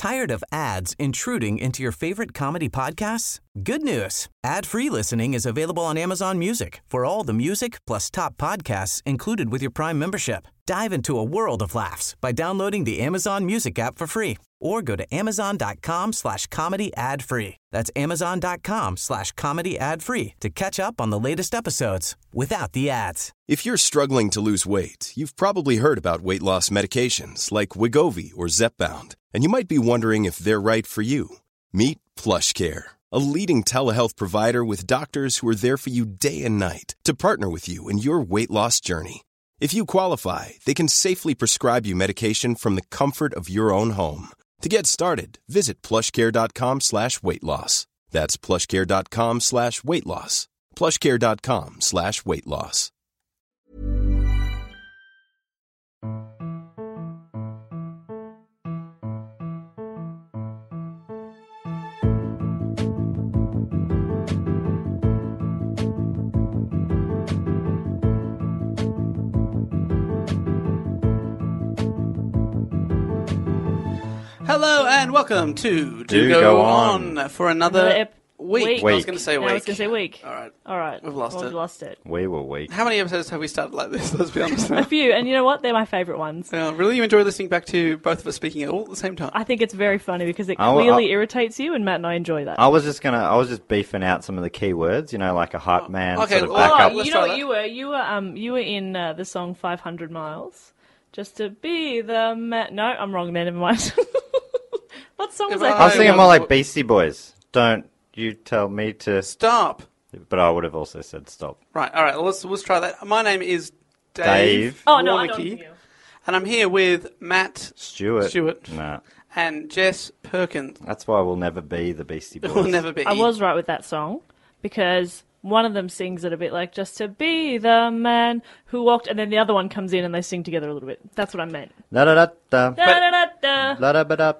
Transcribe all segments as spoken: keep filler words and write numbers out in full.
Tired of ads intruding into your favorite comedy podcasts? Good news. Ad-free listening is available on Amazon Music for all the music plus top podcasts included with your Prime membership. Dive into a world of laughs by downloading the Amazon Music app for free or go to amazon.com slash comedy ad free. That's amazon.com slash comedy ad free to catch up on the latest episodes without the ads. If you're struggling to lose weight, you've probably heard about weight loss medications like Wegovy or Zepbound, and you might be wondering if they're right for you. Meet PlushCare, a leading telehealth provider with doctors who are there for you day and night to partner with you in your weight loss journey. If you qualify, they can safely prescribe you medication from the comfort of your own home. To get started, visit plushcare.com slash weight loss. That's plushcare.com slash weight loss. plushcare.com slash weight loss. Hello and welcome to Do, Do Go, Go On, On. for another, Another ep- week. week. I was going to say No, week. I was going to say week. All right. All right. We've lost well, it. We've lost it. We were weak. How many episodes have we started like this? Let's be honest. A few, and you know what? They're my favourite ones. Uh, really you enjoy listening back to both of us speaking all at the same time. I think it's very funny because it Oh, clearly I- irritates you, and Matt and I enjoy that. I was just gonna. I was just beefing out some of the key words. You know, like a hype man okay, sort of well, back oh, up. let's you try know that. what you were? You were um, you were in uh, the song five hundred miles, just to be the man. No, I'm wrong. There, never mind. What song was If that? I was thinking more I- like Beastie Boys. Don't you tell me to. Stop. But I would have also said stop. Right, all right, let's, let's try that. My name is Dave, Dave. Oh no, I don't. Warnicky, Think and I'm here with Matt Stewart. Stewart Nah. and Jess Perkins. That's why we'll never be the Beastie Boys. It will never be. I was right with that song because one of them sings it a bit like just to be the man who walked, and then the other one comes in and they sing together a little bit. That's what I meant. Da da da da. Da, da, da, da. La da ba da.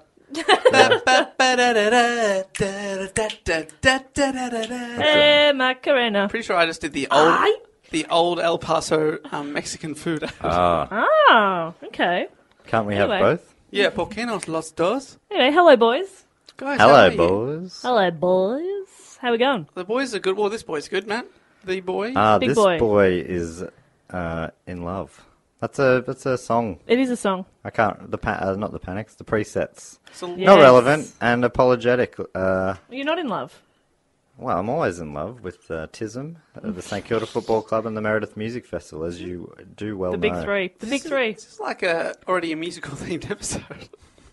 Hey, Macarena. Pretty sure I just did the old, the old El Paso um, Mexican food. Ah, Oh, okay. can't we have Anyway. both? Yeah, ¿por qué no los dos? Anyway, hello, boys. Guys, how Hello, are you? boys. Hello, boys. How we going? The boys are good. Well, this boy's good, Matt. The boy. Ah, Big this boy. boy is uh, in love. That's a that's a song. It is a song. I can't the pa- uh, not the panics, the presets. So- Yeah. Not Yes. relevant and apologetic. Uh, You're not in love. well, I'm always in love with uh, TISM, uh, the St Kilda Football Club, and the Meredith Music Festival, as you do well The big know. three. The big This is- three. This is like a already a musical themed episode.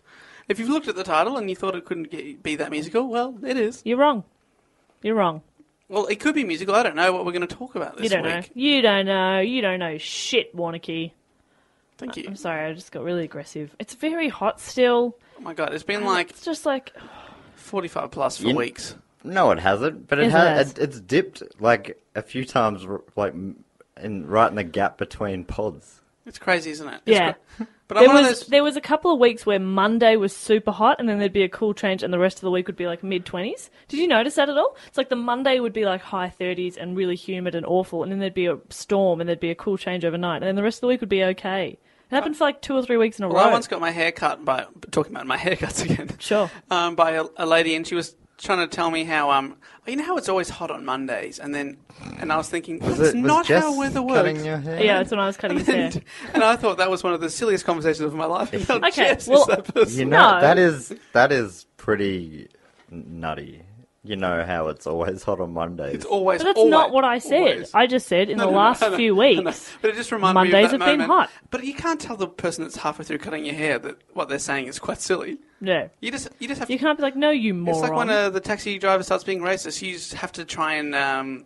If you've looked at the title and you thought it couldn't get, be that musical, well, it is. You're wrong. You're wrong. Well, it could be musical. I don't know what we're going to talk about this You don't week. know. You don't know. You don't know shit, Warnicky. Thank you. I'm sorry, I just got really aggressive. It's very hot still. Oh my god, it's been like It's just like, forty-five plus for You- weeks. No, it hasn't, but it Yes, it has. has. It, it's dipped like a few times, r- like m- in right in the gap between pods. It's crazy, isn't it? It's yeah. cra- But I'm There one was of those. there was a couple of weeks where Monday was super hot, and then there'd be a cool change, and the rest of the week would be like mid twenties. Did you notice that at all? It's like the Monday would be like high thirties and really humid and awful, and then there'd be a storm, and there'd be a cool change overnight, and then the rest of the week would be okay. It happened for like two or three weeks in a Well, I row. once got my hair cut by talking about my haircuts again. Sure. Um, by a, a lady, and she was trying to tell me how um, you know how it's always hot on Mondays, and then, and I was thinking, Was that's it was not Jess how weather cutting works. your hair? Yeah, that's when I was cutting his hair. And, and I thought that was one of the silliest conversations of my life. And now Okay, Jess well- is that person. You know No. that is that is pretty nutty. You know how it's always hot on Mondays. It's always. But that's always, not what I said. always. I just said in No, the no, no, last I know, few I know. weeks, But it just reminded me of Mondays that have been moment. hot. But you can't tell the person that's halfway through cutting your hair that what they're saying is quite silly. yeah, You just, you just have you to. can't be like, no, you It's moron. like when uh, the taxi driver starts being racist. You just have to try and, um,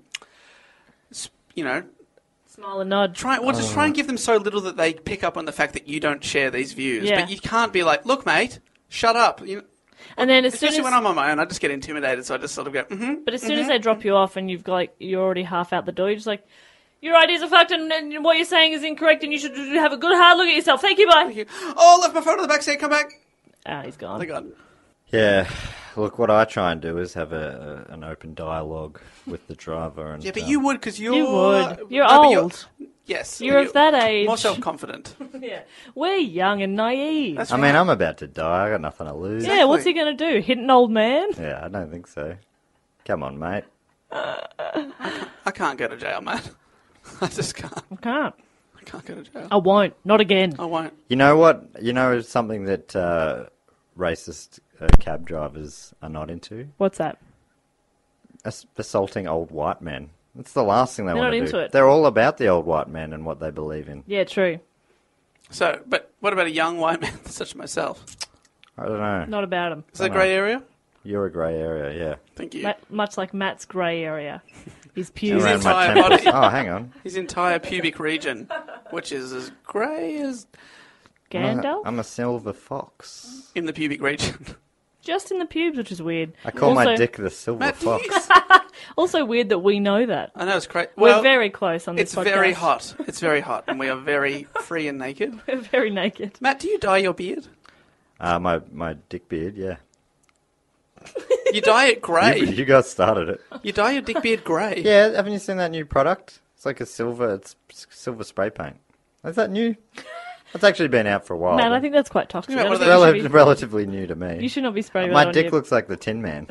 s- you know, Smile and nod. try. Well, just try and give them so little that they pick up on the fact that you don't share these views. Yeah. But you can't be like, look, mate, shut up. You know, And then as soon especially as, when I'm on my own, I just get intimidated. So I just sort of go, mm-hmm. but as soon as they drop you off and you've got, like, you're already half out the door, you're just like, your ideas are fucked and, and what you're saying is incorrect and you should have a good hard look at yourself. Thank you, bye. Oh, left my phone on the back seat. Come back. Ah, he's gone. Thank God. Yeah, look, what I try and do is have a, a an open dialogue with the driver. And Yeah, but um, you would because you're You would. You're No, but old. Yes. You're of that age. More self-confident. Yeah. We're young and naive. That's I right. mean, I'm about to die. I got nothing to lose. Yeah, what's he going to do? Hit an old man? Yeah, I don't think so. Come on, mate. I can't go to jail, mate. I just can't. I can't. I can't go to jail. I won't. Not again. I won't. You know what? You know something that uh, racist uh, cab drivers are not into? What's that? Ass- assaulting old white men. That's the last thing they They're want not to into do. it. They're all about the old white men and what they believe in. Yeah, true. So, but what about a young white man such as myself? I don't know. Not about him. Is that a grey area? You're a grey area, yeah. Thank you. Ma- much like Matt's grey area. His His pubes. Around my entire temples. body. Oh, hang on. His entire pubic region, which is as grey as I'm a, Gandalf? I'm a silver fox. in the pubic region. Just in the pubes, which is weird. I call also, my dick the silver Matt, do you- fox. Also weird that we know that. I know it's great. We're Well, very close on this it's podcast. very hot. It's very hot, and we are very free and naked. We're very naked. Matt, do you dye your beard? Uh, my, my dick beard, yeah. You dye it You, grey. you guys started it. You dye your dick beard grey. Yeah, haven't you seen that new product? It's like a silver, it's silver spray paint. Is that new? It's actually been out for a while. Matt, but I think that's quite toxic. Yeah, I what don't are think they- you, rel- should be, relatively new to me. you should not be spraying My that on dick your- looks like the Tin Man.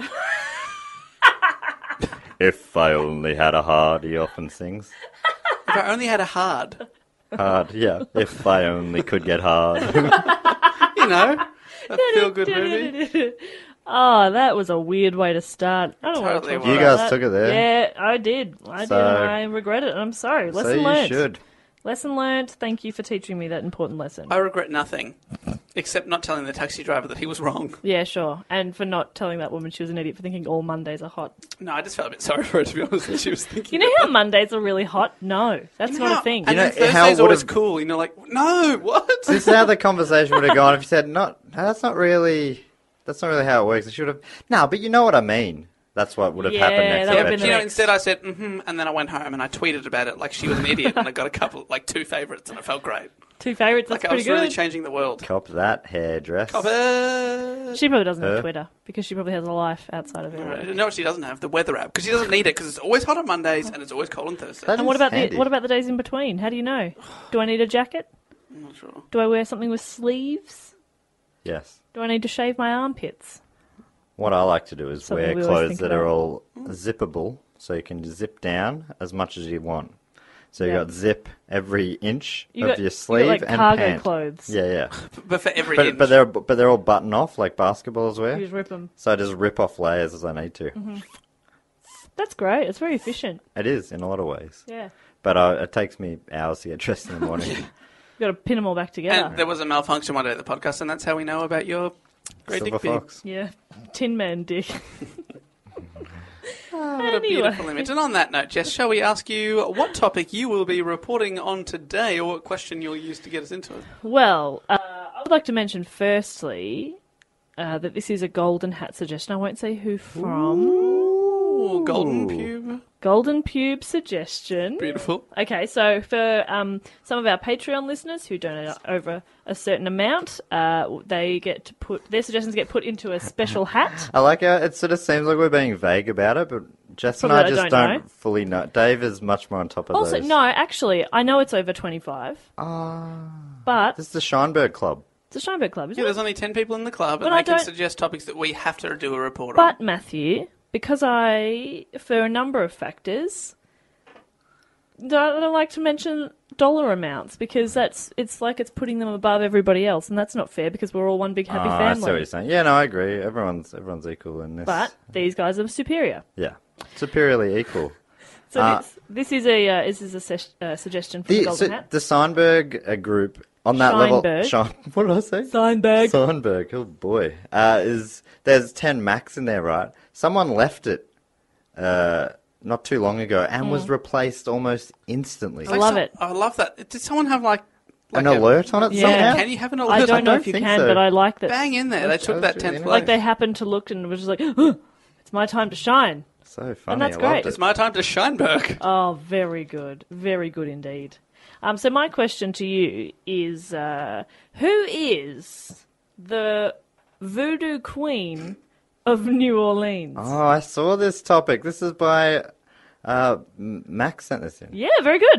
If I only had a heart, he often sings. If I only had a hard, Hard, yeah. If I only could get hard. you know, a feel-good movie. Oh, that was a weird way to start. I don't want Totally to talk was. You about guys that. took it there. Yeah, I did. I did, So- and I regret it. And I'm sorry. So Lesson you learned. should. Lesson learned. Thank you for teaching me that important lesson. I regret nothing, except not telling the taxi driver that he was wrong. Yeah, sure. And for not telling that woman she was an idiot for thinking all Mondays are hot. No, I just felt a bit sorry for her, to be honest. That she was thinking. You know how Mondays are really hot? No, that's You know not how- a thing. And You know, then how Thursday's would always have- cool. You know, like, no, what? This is how the conversation would have gone if you said, "Not, that's not really, that's not really how it works." I should have. No, but you know what I mean. That's what would have Yeah, happened next that would have Yeah, been but the you know, next- instead I said, mm-hmm, and then I went home and I tweeted about it like she was an idiot, and I got a couple, like two favourites, and I felt great. Two favourites, that's Like I was pretty really good. changing the world. Cop that hairdress. Cop it. She probably doesn't have Her? Twitter because she probably has a life outside of I it. know what she doesn't have, the weather app, because she doesn't need it, because it's always hot on Mondays and it's always cold on Thursdays. That And what is about handy. the what about the days in between? How do you know? Do I need a jacket? I'm not sure. Do I wear something with sleeves? Yes. Do I need to shave my armpits? What I like to do is Something wear we always clothes think that are about. all zippable, so you can zip down as much as you want. So you Yeah. got zip every inch You of got, your you sleeve got like and cargo pant. clothes. Yeah, yeah. But for every But inch. but they're but they're all button off like basketballs You wear. just rip them. So I just rip off layers as I need to. Mm-hmm. That's great. It's very efficient. It is in a lot of ways. Yeah. But uh, it takes me hours to get dressed in the morning. You've got to pin them all back together. And there was a malfunction one day at the podcast, and that's how we know about your great Silver dick beard. fox. Yeah. Tin Man dick. Oh, what a Anyway. beautiful image. And on that note, Jess, shall we ask you what topic you will be reporting on today, or what question you'll use to get us into it? Well, uh, I would like to mention firstly uh, that this is a golden hat suggestion. I won't say who from. Ooh, golden pube. Golden pube suggestion. Beautiful. Okay, so for um, some of our Patreon listeners who donate over a certain amount, uh, they get to put their suggestions get put into a special hat. I like how it sort of seems like we're being vague about it, but Jess and Probably I I just don't don't, know. fully know. Dave is much more on top of Also, those. no, actually, I know it's over twenty-five, Ah, but this is the Scheinberg Club. it's a Scheinberg Club, isn't Yeah, it? there's only ten people in the club, and But they I can don't- suggest topics that we have to do a report But on. Matthew, because I, for a number of factors, don't, I don't like to mention dollar amounts because that's it's like it's putting them above everybody else, and that's not fair because we're all one big happy Ah, I see what family. you're saying. Yeah, no, I agree. Everyone's everyone's equal in this. But these guys are superior. yeah, superiorly equal. So Uh, this, this is a uh, this is a ses- uh, suggestion from the The, Golden so Hat. the Steinberg uh, group on that level. Scheinberg. Schein, what did I say? Steinberg. Steinberg. Oh boy. Uh, is there's ten Macs in there, right? Someone left it uh, not too long ago and was replaced almost instantly. I love so- it. I love that. Did someone have like, like An a- alert on it Yeah. somehow? Can you have an alert? I don't know don't if you think can, so. but I like that. Bang in there. They That's- took that's that tenth really place. Like they happened to look and was just like, oh, it's my time to shine. So funny. that's I great. loved It's it. my time to Scheinberg. Oh, very good. Very good indeed. Um, so my question to you is, uh, who is the voodoo queen of New Orleans? Oh, I saw this topic. This is by uh, M- Max sent this in. Yeah, very good.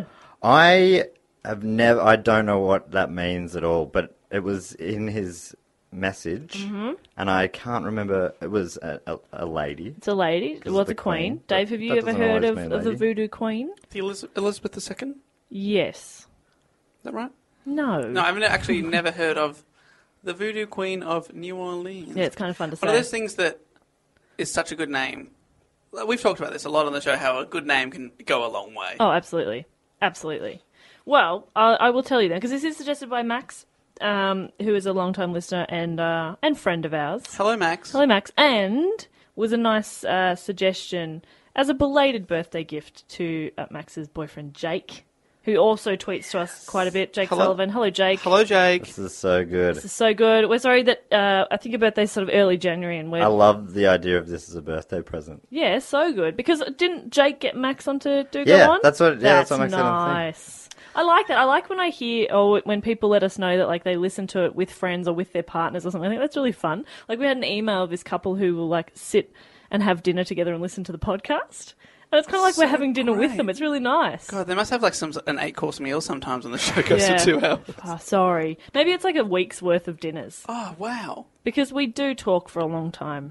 I have never. I don't know what that means at all, but it was in his message, Mm-hmm. and I can't remember. It was a, a, a lady. It's a lady. Because Well, of it's a the queen. queen, Dave, but have you that ever doesn't heard always of, mean a of the lady. voodoo queen? The Eliz- Elizabeth the Second? Is Yes. that right? No. No, I've ne- actually never heard of the Voodoo Queen of New Orleans. Yeah, it's kind of fun to say. One of those things that is such a good name. Like, we've talked about this a lot on the show, how a good name can go a long way. Oh, absolutely. Absolutely. Well, I, I will tell you then, because this is suggested by Max, um, who is a long-time listener and uh, and friend of ours. Hello, Max. Hello, Max. And was a nice uh, suggestion as a belated birthday gift to uh, Max's boyfriend, Jake, who also tweets to us quite a bit. Jake Hello. Sullivan. Hello, Jake. Hello, Jake. This is so good. This is so good. We're sorry that uh, I think your birthday's sort of early January, and we're I love the idea of this as a birthday present. yeah, so good. Because didn't Jake get Max onto Do Yeah, Go On? that's what- yeah, that's what That's makes it a thing. nice. I like that. I like when I hear or when people let us know that like they listen to it with friends or with their partners or something. I think that's really fun. Like we had an email of this couple who will like sit and have dinner together and listen to the podcast. And it's kind of like we're So having dinner with great. them. It's really nice. God, they must have like some an eight course meal sometimes when the show goes Yeah. for two hours. Oh, sorry. Maybe it's like a week's worth of dinners Oh, wow. because we do talk for a long time,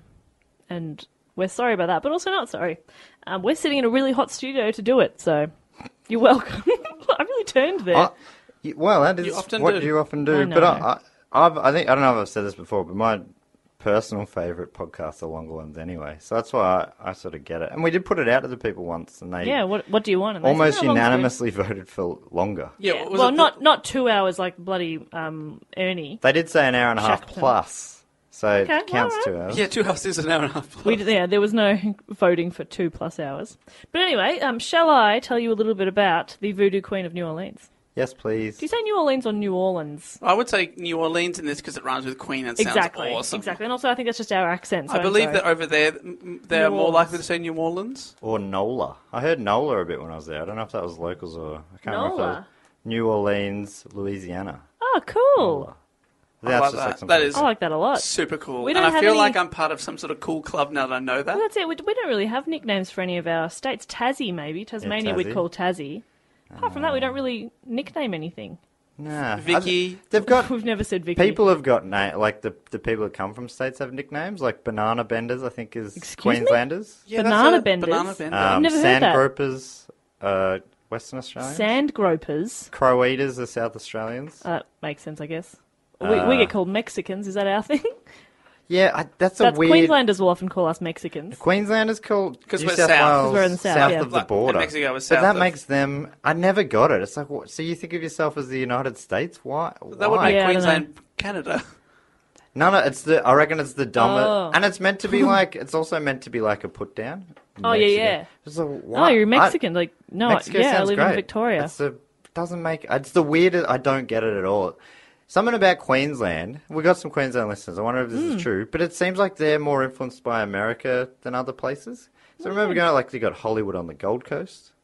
and we're sorry about that, but also not sorry. Um, we're sitting in a really hot studio to do it, so you're welcome. I really turned there. I, y- well, that is You often what do. you often do. I But know. I, I, I've, I think I don't know if I've said this before, but my personal favourite podcasts are longer ones anyway. So that's why I, I sort of get it. And we did put it out to the people once, and they Yeah, what what do you want? And they said, almost "How long's good?" unanimously voted for longer. Yeah, Yeah. what was Well, it, the- not not two hours like bloody um, Ernie. They did say an hour and a half Shackleton. plus, so Okay, it counts alright. two hours. Yeah, two hours is an hour and a half. We did, yeah, there was no voting for two plus hours. But anyway, um, shall I tell you a little bit about the Voodoo Queen of New Orleans? Yes, please. Do you say New Orleans or New Orleans? I would say New Orleans in this because it rhymes with Queen and sounds Exactly, awesome. exactly. And also, I think that's just our accent. So I I'm believe sorry. that over there, m- they're New more Orleans. likely to say New Orleans. Or Nola. I heard Nola a bit when I was there. I don't know if that was locals or I can't remember if that was Nola? New Orleans, Louisiana. Oh, cool. Nola. I That's like just that. like some That kind is- of- I like that a lot. Super cool. We And don't I have feel any- like I'm part of some sort of cool club now that I know that. Well, that's it. We, we don't really have nicknames for any of our states. Tassie, maybe. Tasmania, we'd Tassie. call Tassie. Apart from that, we don't really nickname anything. Nah. Vicky. I- They've got We've never said Vicky. people have got na- like the the people that come from states have nicknames. Like Banana Benders, I think is Excuse me? Queenslanders. Yeah, Banana that's a benders? Banana bender. I've Um, never heard Sand that. Gropers, uh, Western Australians. Sand gropers. Crow Eaters are South Australians. Uh, that makes sense, I guess. We, we Uh, get called Mexicans. Is that our thing? yeah, I, that's a That's weird. Queenslanders will often call us Mexicans. Queenslanders called 'Cause New we're South south. 'Cause Wales we're in the south, yeah. of the Like, border. and Mexico is but south that of- makes them. I never got it. It's like, what, so you think of yourself as the United States? Why? That would Why? make Yeah, I don't Queensland Canada. No, no, it's the. I reckon it's the dominant, Oh. and it's meant to be like. It's also meant to be like a put down. Oh, yeah, yeah. It's a, Oh, why? you're I- Mexican. like, no, Mexico yeah, I sounds live great. in Victoria. It's the doesn't make. It's the weirdest. I don't get it at all. Something about Queensland. We got some Queensland listeners. I wonder if this Hmm. is true, but it seems like they're more influenced by America than other places. So I remember going like they got Hollywood on the Gold Coast,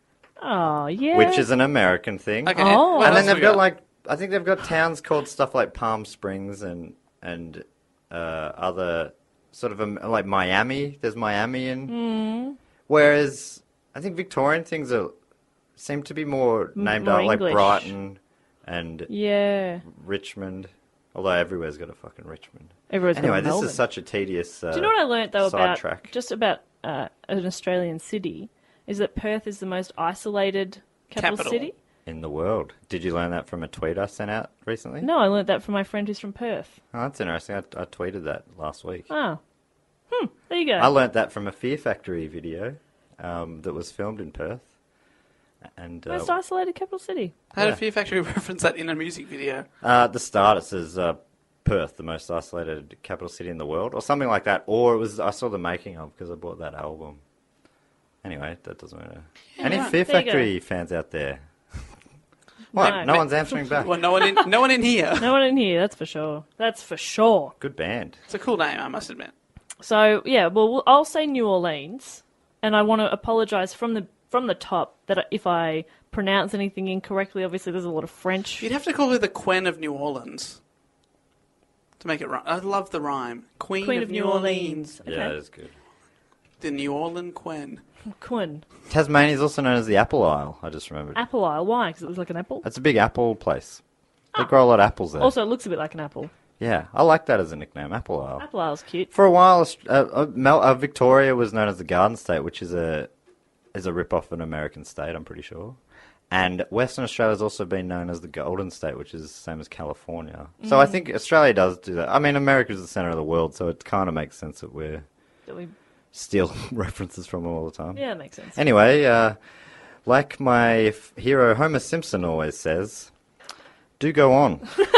Oh, yeah. which is an American thing. Okay. Oh. what And else then we they've got like I think they've got towns called stuff like Palm Springs and and uh, other sort of um, like Miami. There's Miami in. Hmm. Whereas I think Victorian things are seem to be more named more out like English. Brighton and Yeah. Richmond. Although everywhere's got a fucking Richmond. Everyone's got Anyway, a this Melbourne. is such a tedious. Uh, Do you know what I learnt though about sidetrack. just about uh, an Australian city is that Perth is the most isolated capital, Capital. city? in the world? Did you learn that from a tweet I sent out recently? No, I learnt that from my friend who's from Perth. Oh, that's interesting. I, I tweeted that last week. Oh. Hmm, there you go. I learnt that from a Fear Factory video um, that was filmed in Perth. And uh, most isolated capital city. How Yeah. did Fear Factory reference that in a music video? uh, at the start it says uh, Perth, the most isolated capital city in the world, or something like that. Or it was I saw the making of because I bought that album. Anyway, that doesn't matter. Any right. Fear There you go. Factory fans out there? What? No. No one's answering back. Well, no one in, no one in here. No one in here, that's for sure. That's for sure. Good band. It's a cool name, I must admit. So, yeah, well, we'll- I'll say New Orleans, and I want to apologise from the from the top that if I pronounce anything incorrectly, obviously there's a lot of French. You'd have to call her the Queen of New Orleans to make it rhyme. I love the rhyme. Queen, Queen of, of New New Orleans. Orleans. Okay. Yeah, it's good. The New Orleans Queen. Quinn. Tasmania is also known as the Apple Isle. I just remembered. Apple Isle. Why? Because it looks like an apple? It's a big apple place. They grow a lot of apples there. Also, it looks a bit like an apple. Yeah, I like that as a nickname, Apple Isle. Apple Isle's cute. For a while, uh, uh, Mel- uh, Victoria was known as the Garden State, which is a is a rip-off of an American state, I'm pretty sure. And Western Australia's also been known as the Golden State, which is the same as California. So I think Australia does do that. I mean, America's the centre of the world, so it kind of makes sense that we're That we... steal references from them all the time. Yeah, that makes sense. Anyway, uh, like my f- hero Homer Simpson always says, do go on.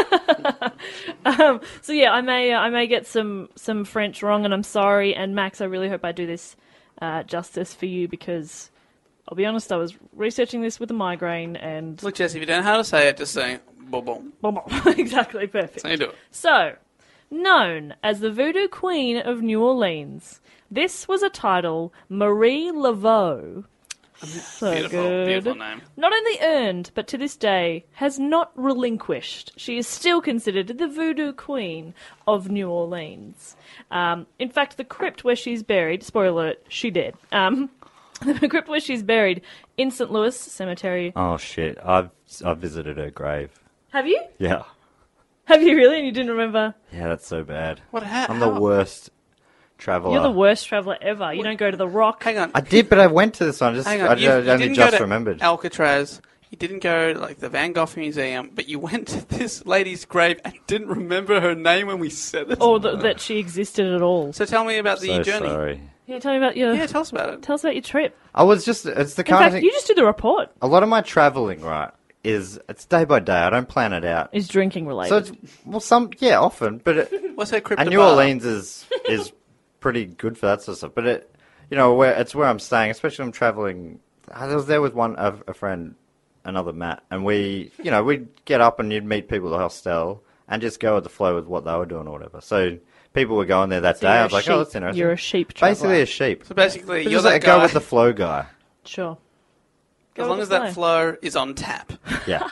um, so yeah, I may uh, I may get some, some French wrong, and I'm sorry. And Max, I really hope I do this uh, justice for you, because I'll be honest, I was researching this with a migraine, and Look, Jesse, if you don't know how to say it, just say boom, boom. exactly perfect. That's how you do it. So, known as the Voodoo Queen of New Orleans, this was a title Marie Laveau. So Beautiful, good. beautiful name. Not only earned, but to this day has not relinquished. She is still considered the Voodoo Queen of New Orleans. Um, in fact, the crypt where she's buried, spoiler alert, she dead. Um, the crypt where she's buried in Saint Louis Cemetery. Oh, shit. I've, I've visited her grave. Have you? Yeah. Have you really? And you didn't remember? Yeah, that's so bad. What ha- I'm the how- worst traveller. You're the worst traveller ever. You don't go to the Rock. Hang on. I did, but I went to this one. Just, Hang I, on. You, I you only didn't just go to remembered. Alcatraz. You didn't go to like the Van Gogh Museum, but you went to this lady's grave and didn't remember her name when we said it. Or th- that she existed at all. So tell me about the so journey. sorry. Yeah, tell me about your... Yeah, tell us about it. Tell us about your trip. I was just, it's the In kind of fact, thing, you just did the report. a lot of my travelling, right, is, it's day by day. I don't plan it out. Is drinking related. So it's, well, some, yeah, often, but it, What's her crypto and New bar? Orleans is, is pretty good for that sort of stuff. But it, you know, where it's where I'm staying, especially when I'm travelling. I was there with one, a, a friend, another Matt, and we, you know, we'd get up and you'd meet people at the hostel and just go with the flow with what they were doing or whatever. So people were going there that So day. you're I a was like, sheep. oh, that's interesting. You're a sheep traveller. Basically a sheep. So basically, But you're just that like, guy. go with the flow guy. Sure. Go as with long the as that flow is on tap. Yeah,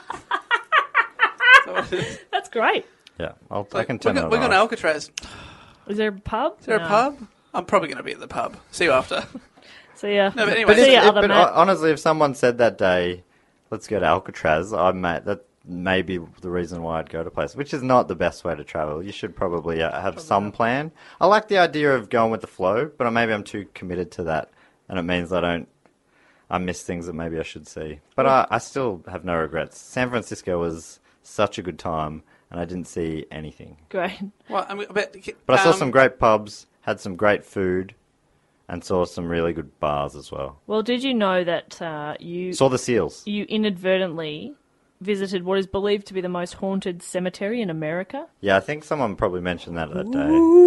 So it is. That's great. yeah. I'll, I Like, can we're turn go- it we're going to on. Alcatraz. Is there a pub? Is there a pub? I'm probably going to be at the pub. See you after. So yeah. No, but anyway. But, See if, ya, if- other but Matt. honestly, if someone said that day, let's go to Alcatraz, I may, that may be the reason why I'd go to places, which is not the best way to travel. You should probably uh, have some plan. I like the idea of going with the flow, but maybe I'm too committed to that, and it means I don't, I miss things that maybe I should see. But I, I still have no regrets. San Francisco was such a good time, and I didn't see anything. Great. Well, I mean, but, But I saw um, some great pubs, had some great food, and saw some really good bars as well. Well, did you know that uh, you Saw the seals. you inadvertently visited what is believed to be the most haunted cemetery in America? Yeah, I think someone probably mentioned that that day.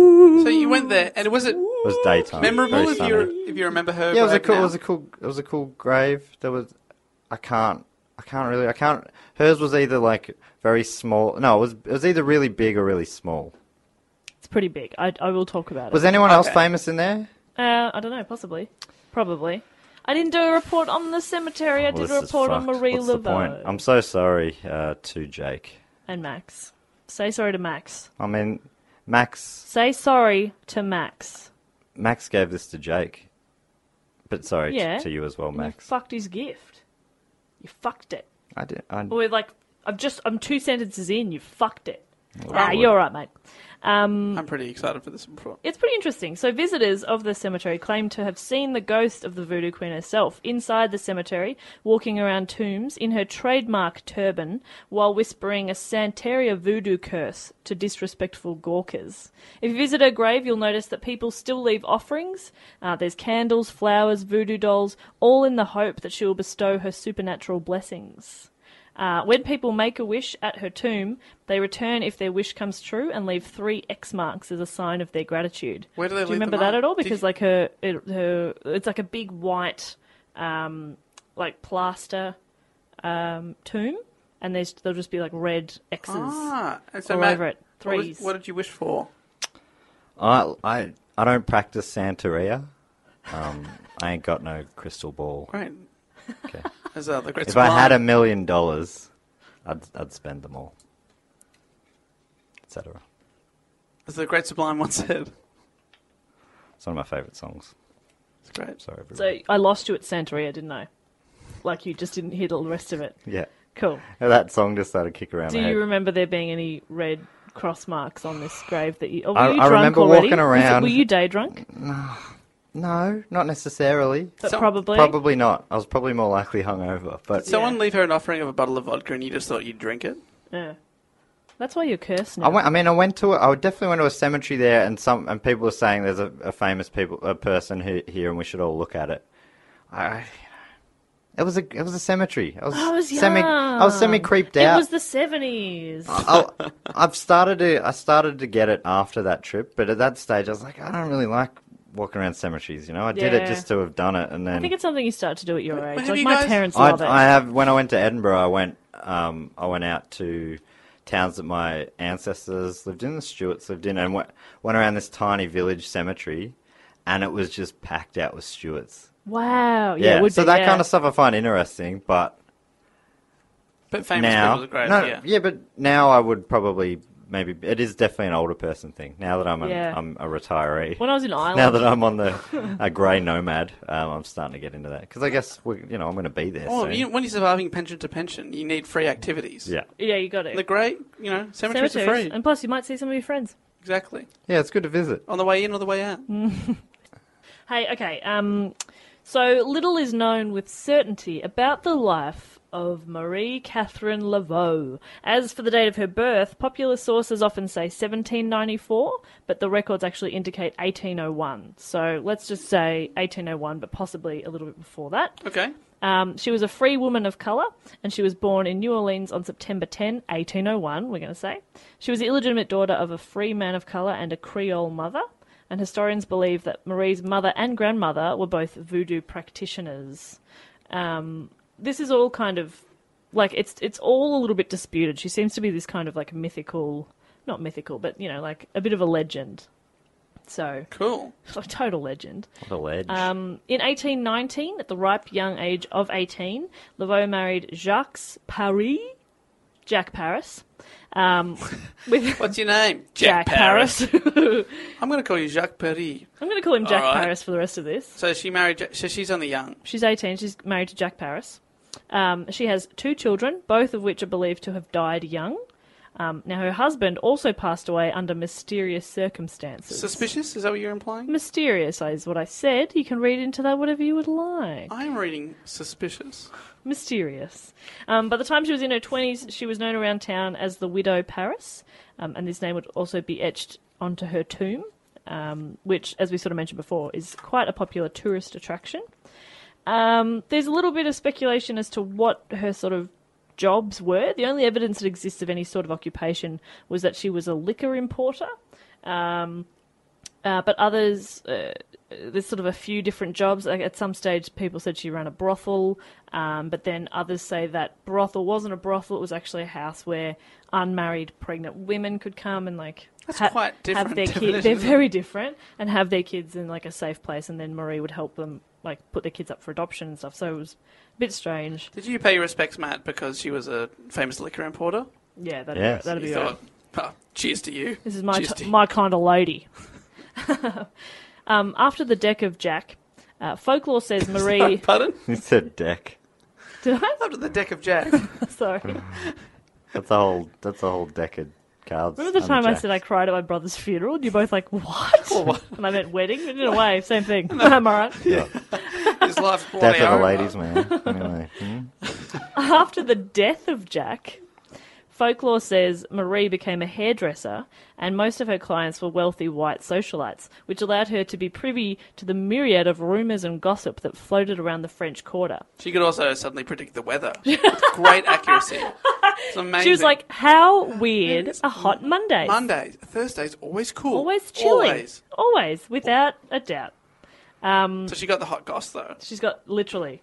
So you went there, and was it It was daytime. memorable Very if sunny. you if you remember her? Yeah, it was a grave cool. It now? was a cool. It was a cool grave. There was. I can't. I can't really. I can't. Hers was either like very small. No, it was. It was either really big or really small. It's pretty big. I, I will talk about Was it. anyone else Okay. famous in there? Uh, I don't know. Possibly. Probably. I didn't do a report on the cemetery. I Well, did this a is report on fucked. Marie What's the point? Laveau I'm so sorry uh, to Jake. and Max. Say sorry to Max. I mean, Max. Say sorry to Max. Max gave this to Jake. But sorry t- Yeah. to you as well, You Max. fucked his gift. You fucked it. I did. I, We're like, I'm just, I'm two sentences in. You fucked it. Well, Ah, good. you're all right, mate. Um, I'm pretty excited for this report. It's pretty interesting. So visitors of the cemetery claim to have seen the ghost of the Voodoo Queen herself inside the cemetery, walking around tombs in her trademark turban while whispering a Santeria voodoo curse to disrespectful gawkers. If you visit her grave, you'll notice that people still leave offerings. Uh, there's candles, flowers, voodoo dolls, all in the hope that she will bestow her supernatural blessings. Uh, when people make a wish at her tomb, they return if their wish comes true and leave three X marks as a sign of their gratitude. Where do they Do you leave remember them that at? at all? Did Because you- like her, it, her, it's like a big white, um, like plaster um, tomb, and there's there'll just be like red X's Ah, and so all Matt, over it. what, was- Threes. what did you wish for? I, I, I don't practice Santeria. Um, I ain't got no crystal ball. Great. Okay. As uh, the great If I had a sublime. million dollars, I'd I'd spend them all, et cetera. As the great sublime once said. It's one of my favourite songs. It's great. Sorry, everyone. So I lost you at Santeria, didn't I? Like you just didn't hear the rest of it. Yeah. Cool. That song just started kicking around Do my head. you remember there being any red cross marks on this grave that you? Oh, were I- you I drunk remember already? walking Was it- around- were you day drunk? No, not necessarily. But Some- probably. Probably not. I was probably more likely hungover. But Someone Yeah. leave her an offering of a bottle of vodka and you just thought you'd drink it? Yeah. That's why you're cursed now. I went. I mean, I went to. A, I definitely went to a cemetery there, and some and people were saying there's a, a famous people, a person who, here, and we should all look at it. I. It was a. It was a cemetery. I was, I was semi. I was young. semi creeped It out. was the seventies. I, I've started to. I started to get it after that trip, but at that stage, I was like, I don't really like walking around cemeteries. You know, I did it Yeah. just to have done it, and then I think it's something you start to do at your age. have Like you my guys- parents I, love it. I have when I went to Edinburgh, I went um, I went out to towns that my ancestors lived in, the Stuarts lived in, and went, went around this tiny village cemetery, and it was just packed out with Stuarts. Wow. Yeah. Yeah, it would so be, that yeah. kind of stuff I find interesting, but But famous now, people are great, no, yeah. yeah, but now I would probably maybe it is definitely an older person thing. Now that I'm a, Yeah. I'm a retiree. When I was in Ireland. Now that I'm on the a grey nomad, um, I'm starting to get into that because I guess we, you know I'm going to be there. Oh, soon. you, when you're surviving pension to pension, you need free activities. Yeah, Yeah, you got it. The great, you know, cemeteries, are Cemeteries. free. And plus, you might see some of your friends. Exactly. yeah, it's good to visit. On the way in or the way out. Hey, okay. Um, so little is known with certainty about the life of Marie Catherine Laveau. As for the date of her birth, popular sources often say seventeen ninety-four, but the records actually indicate eighteen oh one. So let's just say eighteen oh one, but possibly a little bit before that. Okay. Um, she was a free woman of colour, and she was born in New Orleans on September tenth, eighteen oh one, we're going to say. She was the illegitimate daughter of a free man of colour and a Creole mother, and historians believe that Marie's mother and grandmother were both voodoo practitioners. Um, this is all kind of, like, it's it's all a little bit disputed. She seems to be this kind of, like, mythical, not mythical, but, you know, like, a bit of a legend. So, Cool. a total legend. What a ledge. Um, in eighteen nineteen, at the ripe young age of eighteen, Laveau married Jacques Paris, Jack Paris, um, with What's your name? Jack Paris. I'm going to call you Jacques Paris. I'm going to call him Jack All right. Paris for the rest of this. So she married. Ja- So she's only young. She's eighteen. She's married to Jack Paris. Um, she has two children, both of which are believed to have died young. Um, now, her husband also passed away under mysterious circumstances. Suspicious? Is that what you're implying? Mysterious is what I said. You can read into that whatever you would like. I am reading suspicious. Mysterious. Um, by the time she was in her twenties, she was known around town as the Widow Paris, um, and this name would also be etched onto her tomb, um, which, as we sort of mentioned before, is quite a popular tourist attraction. Um, there's a little bit of speculation as to what her sort of jobs were. The only evidence that exists of any sort of occupation was that she was a liquor importer. Um, uh, but others, uh, there's sort of a few different jobs. Like at some stage, people said she ran a brothel, um, but then others say that brothel wasn't a brothel. It was actually a house where unmarried pregnant women could come and like That's ha- quite different have their definition, kids. They're isn't it? very different, and have their kids in like a safe place, and then Marie would help them like put their kids up for adoption and stuff. So it was a bit strange. Did you pay your respects, Matt, because she was a famous liquor importer? Yeah, that'd Yes. be, that'd You be right. thought, oh, cheers to you. This is my Cheers t- to you. my kind of lady. um, after the death of Jack, uh, folklore says Marie. Pardon? You said deck. Did I? After the deck of Jack. Sorry. That's a whole. That's a whole deck of cards. Remember the on time I Jack. said I cried at my brother's funeral? And you're both like, what? what? And I meant wedding. But in a way, same thing. Am I right? Yeah. His life's Death bloody of a over. ladies' man. Anyway. hmm? After the death of Jack, folklore says Marie became a hairdresser, and most of her clients were wealthy white socialites, which allowed her to be privy to the myriad of rumours and gossip that floated around the French Quarter. She could also suddenly predict the weather. With great accuracy. It's amazing. She was like, how weird are hot Mondays? Mondays, Thursdays, always cool. Always chilly. Always. Always, without a doubt. Um, So she got the hot goss, though. she's got literally,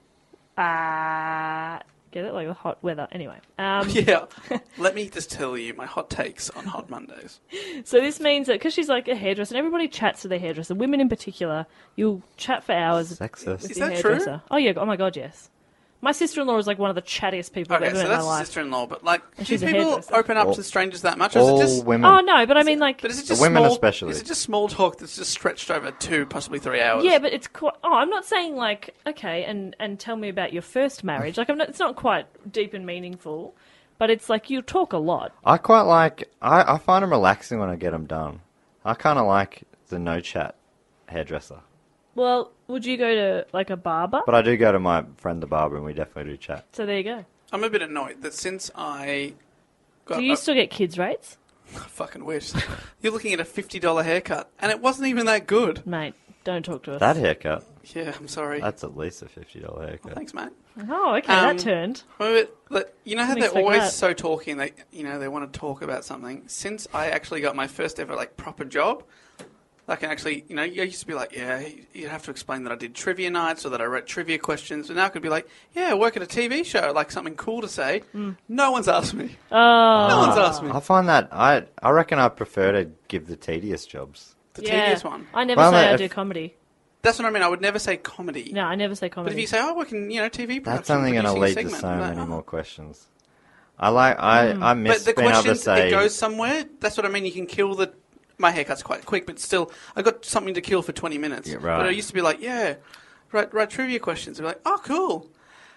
uh, get it? Like the hot weather. Anyway. Um, Yeah. Let me just tell you my hot takes on hot Mondays. So this means that because she's like a hairdresser, and everybody chats to their hairdresser, women in particular, you'll chat for hours Sexist. with Is your that true? hairdresser. Oh yeah, oh my god, yes. My sister-in-law is like one of the chattiest people Okay, I've ever so met in my that's life. sister-in-law, but like, do she's a people hairdresser. open up All- to strangers that much, or is All it just? women. Oh no, but I mean like But is it just women small, especially. Is it just small talk that's just stretched over two, possibly three hours? yeah, but it's quite. Oh, I'm not saying like okay, and and tell me about your first marriage. Like I'm not. It's not quite deep and meaningful, but it's like you talk a lot. I quite like. I, I find them relaxing when I get them done. I kind of like the no chat hairdresser, Well, would you go to like a barber? but I do go to my friend the barber, and we definitely do chat. So there you go. I'm a bit annoyed that since I got Do you a- still get kids rates, I fucking wish. You're looking at a fifty dollar haircut, and it wasn't even that good. mate? Don't talk to us. That haircut, Yeah, I'm sorry. that's at least a fifty dollar haircut. Thanks, mate. Oh, okay, Um, that turned. Well, but, you know how Didn't they're expect always that. so talky and they, you know, they want to talk about something. Since I actually got my first ever like proper job, I can actually, you know, you used to be like, yeah, you'd have to explain that I did trivia nights or that I wrote trivia questions, and now I could be like, yeah, I work at a T V show, like something cool to say. Mm. No one's asked me. Oh, No one's asked me. I find that I I reckon I prefer to give the tedious jobs. The yeah. tedious one. I never Well, say mate, I if- do comedy. That's what I mean. I would never say comedy. No, I never say But comedy. if you say, oh, I work in, you know, T V production, That's only going to producing a lead to segment, so I'm like, many oh. more questions. I like I I miss But the being able to questions, say it goes somewhere. That's what I mean. You can kill the. My haircut's quite quick, but still, I got something to kill for twenty minutes. Yeah, right. But I used to be like, yeah, write, write trivia questions. Be like, oh, cool.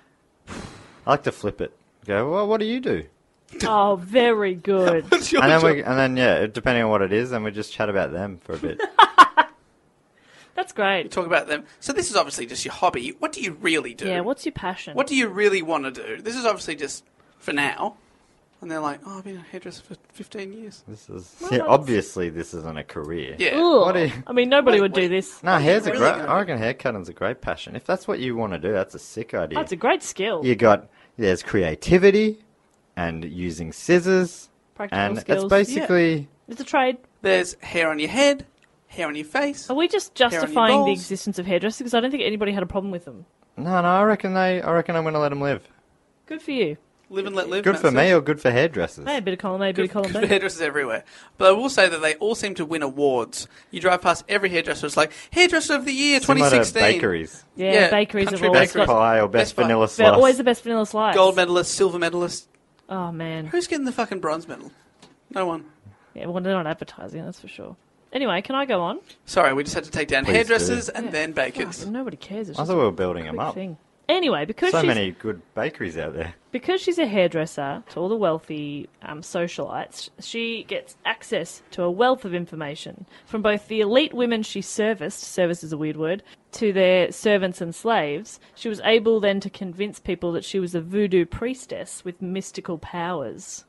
I like to flip it. Go, well, what do you do? Oh, very good. What's your And then job? we and then yeah, depending on what it is, then we just chat about them for a bit. That's great. Talk about them. So this is obviously just your hobby. What do you really do? Yeah, what's your passion? What do you really want to do? This is obviously just for now. And they're like, oh, I've been a hairdresser for fifteen years. This is Well, yeah, that's- obviously this isn't a career. Yeah. Ugh. What do you- I mean, nobody Wait, would do wait. this. No, hair's a really great. gonna do? I reckon haircutting's a great passion. If that's what you want to do, that's a sick idea. Oh, it's a great skill. You got there's creativity and using scissors, Practical and skills. it's basically It's a trade. There's hair on your head, hair on your face. Are we just on your justifying the balls. existence of hairdressers? Because I don't think anybody had a problem with them. no, no. I reckon they. I reckon I'm going to let them live. Good for you. Live and let live. Good Matt for me says. or good for hairdressers? Hey, a bit of column A, a bit of Good, column good B. for hairdressers everywhere. But I will say that they all seem to win awards. You drive past every hairdresser, it's like, Hairdresser of the Year Similar twenty to sixteen. bakeries, Yeah, Yeah, bakeries have country always best bakeries. got... pie or best, Best pie. vanilla They're slice. always the best vanilla slice. Gold medalist, silver medalist. Oh, man. Who's getting the fucking bronze medal? No one. Yeah, well, they're not advertising, that's for sure. Anyway, can I go on? Sorry, we just had to take down Please hairdressers do. and Yeah. then bakers. Fuck, nobody cares. It's I just thought we a were building them quick up. thing. Anyway, because So she's many good bakeries out there. because she's a hairdresser to all the wealthy um, socialites, she gets access to a wealth of information from both the elite women she serviced, service is a weird word, to their servants and slaves. She was able then to convince people that she was a voodoo priestess with mystical powers.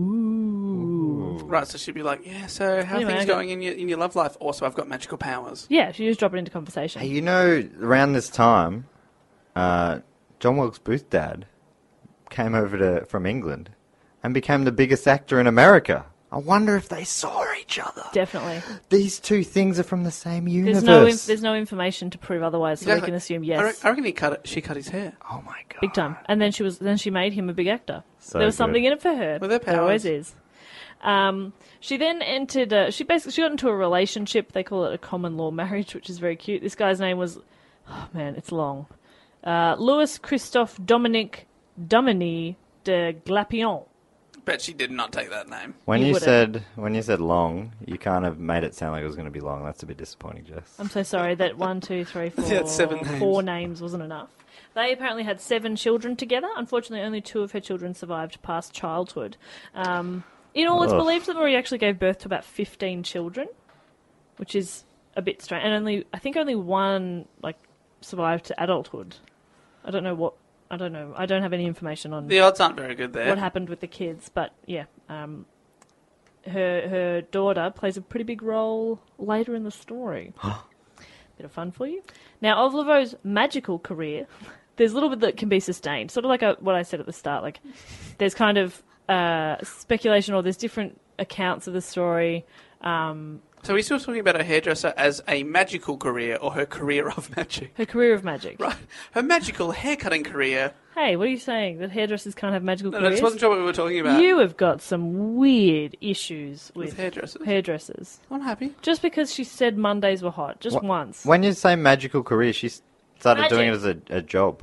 Ooh. Right, so she'd be like, yeah, so how are Anyway, things I got- going in your, in your love life? Also, I've got magical powers. Yeah, she just drop it into conversation. Hey, you know, around this time, uh, John Wilkes Booth's dad came over to from England and became the biggest actor in America. I wonder if they saw each other. Definitely. These two things are from the same universe. There's no inf- there's no information to prove otherwise, so we Exactly. can assume I, yes. re- I reckon he cut it, she cut his hair. Oh my god! Big time. And then she was then she made him a big actor. So there was good. something in it for her. With her There always powers. is. Um, she then entered. A, she basically she got into a relationship. They call it a common law marriage, which is very cute. This guy's name was, oh man, it's long. Uh, Louis Christophe Dominique Dominique de Glapion. Bet she did not take that name. When You you, would've. said when you said long, you kind of made it sound like it was going to be long. That's a bit disappointing, Jess. I'm so sorry that one, two, three, four, She had seven four names. names wasn't enough. They apparently had seven children together. Unfortunately, only two of her children survived past childhood. Um, in all, it's Ugh. believed that Marie actually gave birth to about fifteen children, which is a bit strange. And only, I think, only one like survived to adulthood. I don't know what. I don't know. I don't have any information on The odds aren't very good there. what happened with the kids, but yeah, um, her her daughter plays a pretty big role later in the story. Bit of fun for you. Now, of Laveau's magical career, there's a little bit that can be sustained, sort of like a, what I said at the start. Like, there's kind of uh, speculation, or there's different accounts of the story. Um, So we're still talking about her hairdresser as a magical career or her career of magic. her career of magic. Right. Her magical haircutting career. Hey, what are you saying? That hairdressers can't have magical No, I careers? just wasn't sure what we were talking about. You have got some weird issues with, With hairdressers. hairdressers. I'm happy. Just because she said Mondays were hot, just Wha- once. When you say magical career, she s- started doing it Magic. as a, a job.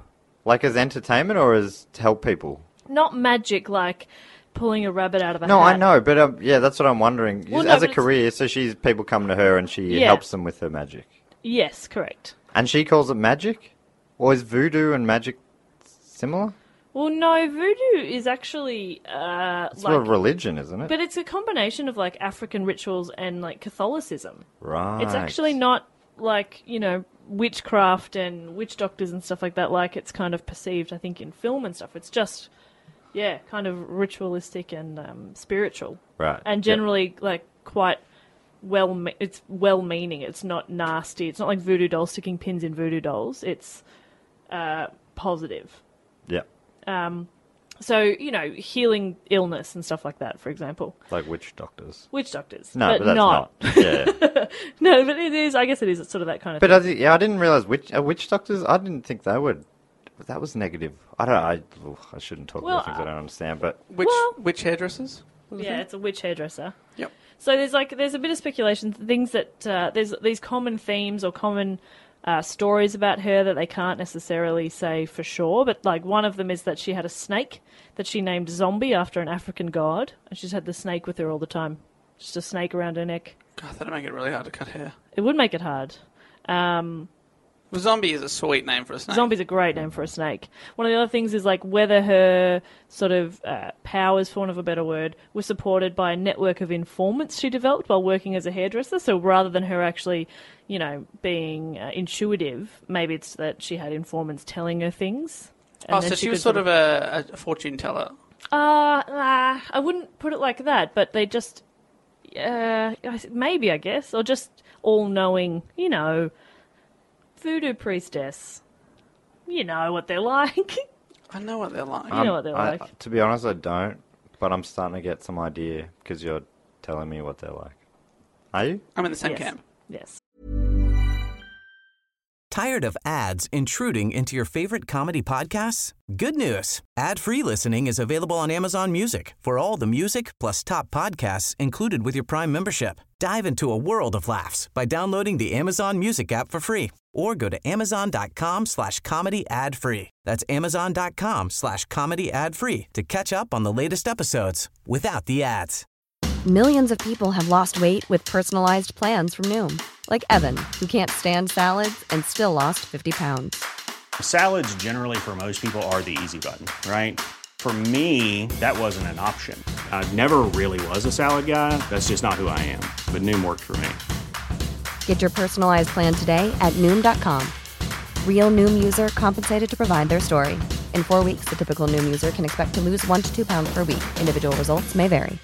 Like as entertainment or as to help people? Not magic like pulling a rabbit out of a No, hat. I know, but um, yeah, that's what I'm wondering. Well, no, as a but it's- career, so she's people come to her and she Yeah. helps them with her magic. Yes, correct. And she calls it magic? Or is voodoo and magic similar? Well, no, voodoo is actually uh, It's like, sort of religion, isn't it? but it's a combination of like African rituals and like Catholicism. Right. It's actually not like, you know, witchcraft and witch doctors and stuff like that, like it's kind of perceived, I think, in film and stuff. It's just, yeah, kind of ritualistic and um, spiritual. Right. And Yep. generally, like, quite well, me- it's well-meaning. It's not nasty. It's not like voodoo dolls sticking pins in voodoo dolls. It's uh, positive. Yeah. Um, so, you know, healing illness and stuff like that, for example. Like witch doctors. Witch doctors. No, but, but, that's not. not. Yeah. No, but it is, I guess it is sort of that kind of But thing. I, thi- yeah, I didn't realise witch, uh, witch doctors, I didn't think they would. That was negative. I don't I, ugh, I shouldn't talk Well, about things I don't understand, but Which Well- which hairdressers? was the Yeah, thing? it's a witch hairdresser. Yep. So there's like there's a bit of speculation, things that uh, there's these common themes or common uh, stories about her that they can't necessarily say for sure. But like one of them is that she had a snake that she named Zombie after an African god, and she's had the snake with her all the time, just a snake around her neck. God, that'd make it really hard to cut hair. It would make it hard. Um, Well, zombie is a sweet name for a snake. Zombie's a great name for a snake. One of the other things is like whether her sort of uh, powers, for want of a better word, were supported by a network of informants she developed while working as a hairdresser. So rather than her actually, you know, being uh, intuitive, maybe it's that she had informants telling her things. and Oh, then so she could was sort of a, a fortune teller. Uh, nah, I wouldn't put it like that, but they just, uh, maybe I guess, or just all-knowing, you know, voodoo priestess. You know what they're like. I know what they're like. You know what they're I- like. To be honest, I don't, but I'm starting to get some idea because you're telling me what they're like. Are you? I'm in the same Yes. camp. Yes. Tired of ads intruding into your favorite comedy podcasts? Good news. Ad-free listening is available on Amazon Music for all the music plus top podcasts included with your Prime membership. Dive into a world of laughs by downloading the Amazon Music app for free or go to amazon.com slash comedy ad free. That's amazon.com slash comedy ad free to catch up on the latest episodes without the ads. Millions of people have lost weight with personalized plans from Noom. Like Evan, who can't stand salads and still lost fifty pounds. Salads generally for most people are the easy button, right? For me, that wasn't an option. I never really was a salad guy. That's just not who I am. But Noom worked for me. Get your personalized plan today at Noom dot com. Real Noom user compensated to provide their story. In four weeks, the typical Noom user can expect to lose one to two pounds per week. Individual results may vary.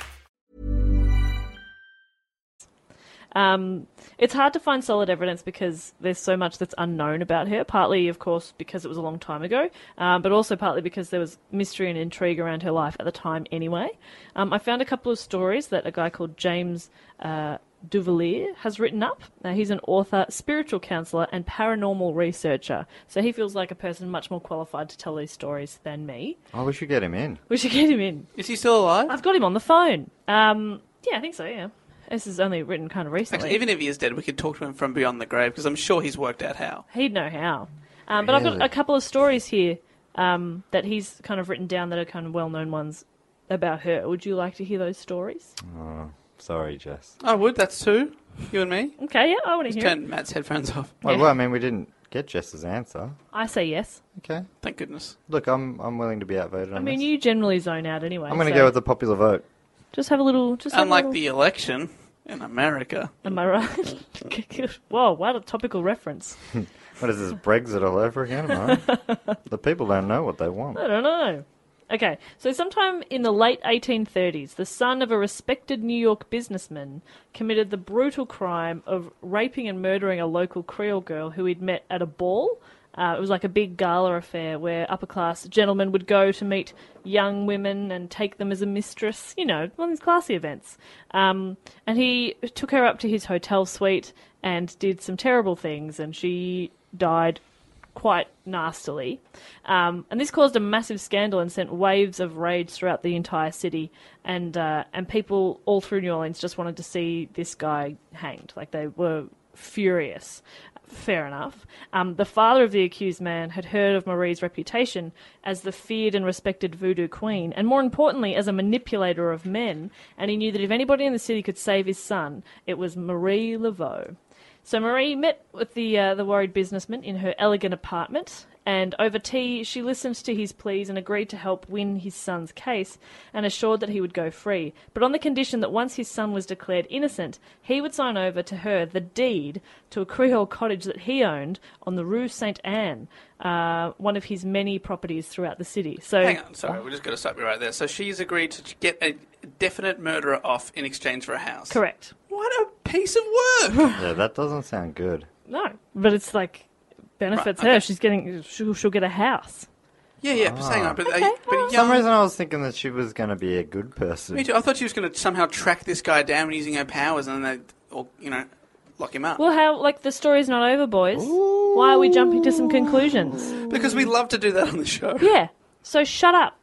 Um, it's hard to find solid evidence because there's so much that's unknown about her, partly, of course, because it was a long time ago, um, but also partly because there was mystery and intrigue around her life at the time anyway. Um, I found a couple of stories that a guy called James uh, Duvalier has written up. Now, he's an author, spiritual counsellor, and paranormal researcher, so he feels like a person much more qualified to tell these stories than me. Oh, we should get him in. We should get him in. Is he still alive? I've got him on the phone. Um, yeah, I think so, yeah. This is only written kind of recently. Actually, even if he is dead, we could talk to him from beyond the grave because I'm sure he's worked out how. He'd know how. Um, but I've got Really? a couple of stories here um, that he's kind of written down that are kind of well-known ones about her. Would you like to hear those stories? Oh, sorry, Jess. I would. That's two. You and me. Okay, yeah, I want to Just hear it. turn Matt's headphones off. Well, Yeah. well, I mean, we didn't get Jess's answer. I say yes. Okay. Thank goodness. Look, I'm I'm willing to be outvoted on I mean, this. you generally zone out anyway. I'm going to so go with the popular vote. Just have a little... Just have Unlike a the little, election in America. Am I right? Whoa, what a topical reference. What is this, Brexit all over again? No. The people don't know what they want. I don't know. Okay, so sometime in the late eighteen thirties, the son of a respected New York businessman committed the brutal crime of raping and murdering a local Creole girl who he'd met at a ball. Uh, it was like a big gala affair where upper-class gentlemen would go to meet young women and take them as a mistress, you know, one of these classy events. Um, and he took her up to his hotel suite and did some terrible things, and she died quite nastily. Um, and this caused a massive scandal and sent waves of rage throughout the entire city. And uh, and people all through New Orleans just wanted to see this guy hanged. Like, they were furious. Fair enough. Um, the father of the accused man had heard of Marie's reputation as the feared and respected voodoo queen, and more importantly, as a manipulator of men, and he knew that if anybody in the city could save his son, it was Marie Laveau. So Marie met with the uh, the worried businessman in her elegant apartment, and over tea she listened to his pleas and agreed to help win his son's case, and assured that he would go free, but on the condition that once his son was declared innocent, he would sign over to her the deed to a Creole cottage that he owned on the Rue Sainte-Anne, uh, one of his many properties throughout the city. So, Hang on, sorry, we're just going to stop you right there. So she's agreed to get a definite murderer off in exchange for a house. Correct. What a piece of work! Yeah, that doesn't sound good. No, but it's like benefits Right, her. okay. She's getting she'll, she'll get a house. Yeah, yeah, but hang on. But, uh, but For young, some reason, I was thinking that she was going to be a good person. me too. I thought she was going to somehow track this guy down using her powers, and then they, or you know, lock him up. Well, how like the story's not over, boys. Why are we jumping to some conclusions? Because we love to do that on the show. Yeah. So shut up.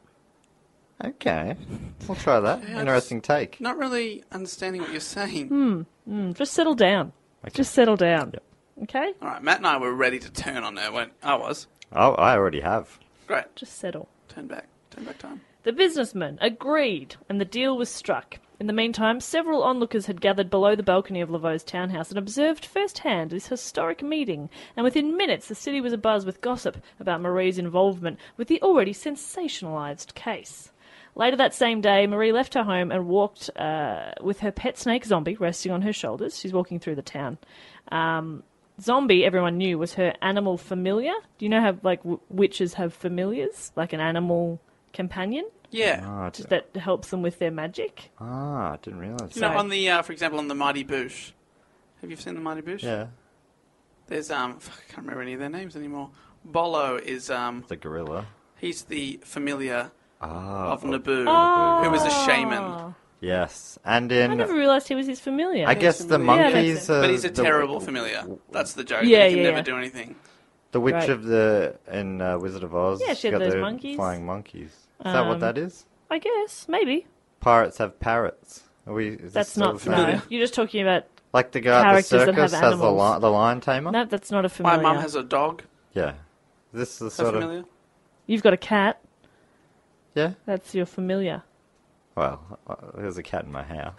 Okay, we'll try that. Yeah, Interesting take. Not really understanding what you're saying. Mm, just settle down. Okay. Just settle down. Yep. Okay. All right, Matt and I were ready to turn on her when I was. Oh, I already have. Great. Just settle. Turn back. Turn back time. The businessman agreed, and the deal was struck. In the meantime, several onlookers had gathered below the balcony of Laveau's townhouse and observed firsthand this historic meeting, and within minutes the city was abuzz with gossip about Marie's involvement with the already sensationalised case. Later that same day, Marie left her home and walked uh, with her pet snake Zombie resting on her shoulders. She's walking through the town. Um, Zombie, everyone knew, was her animal familiar. Do you know how like w- witches have familiars, like an animal companion? Yeah. Ah, Just that helps them with their magic. ah, I didn't realise. You know, Sorry. on the, uh, for example, on the Mighty Boosh. Have you seen the Mighty Boosh? Yeah, There's, um, fuck, I can't remember any of their names anymore. Bolo is, um, the gorilla. he's the familiar Ah, of Naboo, Oh. who was a shaman. yes, and I in never realised he was his familiar. I guess the familiar. Yeah, that's monkeys. it. are But he's a the- terrible familiar. That's the joke. Yeah, he can yeah, never yeah. do anything. The witch Right. of the in uh, Wizard of Oz. Yeah, she had got those the monkeys. Flying monkeys. Is that what Um, that is? I guess, maybe. Pirates have parrots. Are we? Is this That's still not the same? familiar. You're just talking about... Like the guy at the Characters that circus have has the, animals. li- the lion tamer. No, that's not a My familiar. mum has a dog. Yeah, this is the So sort familiar. of You've got a cat. yeah. That's your familiar. Well, uh, there's a cat in my house.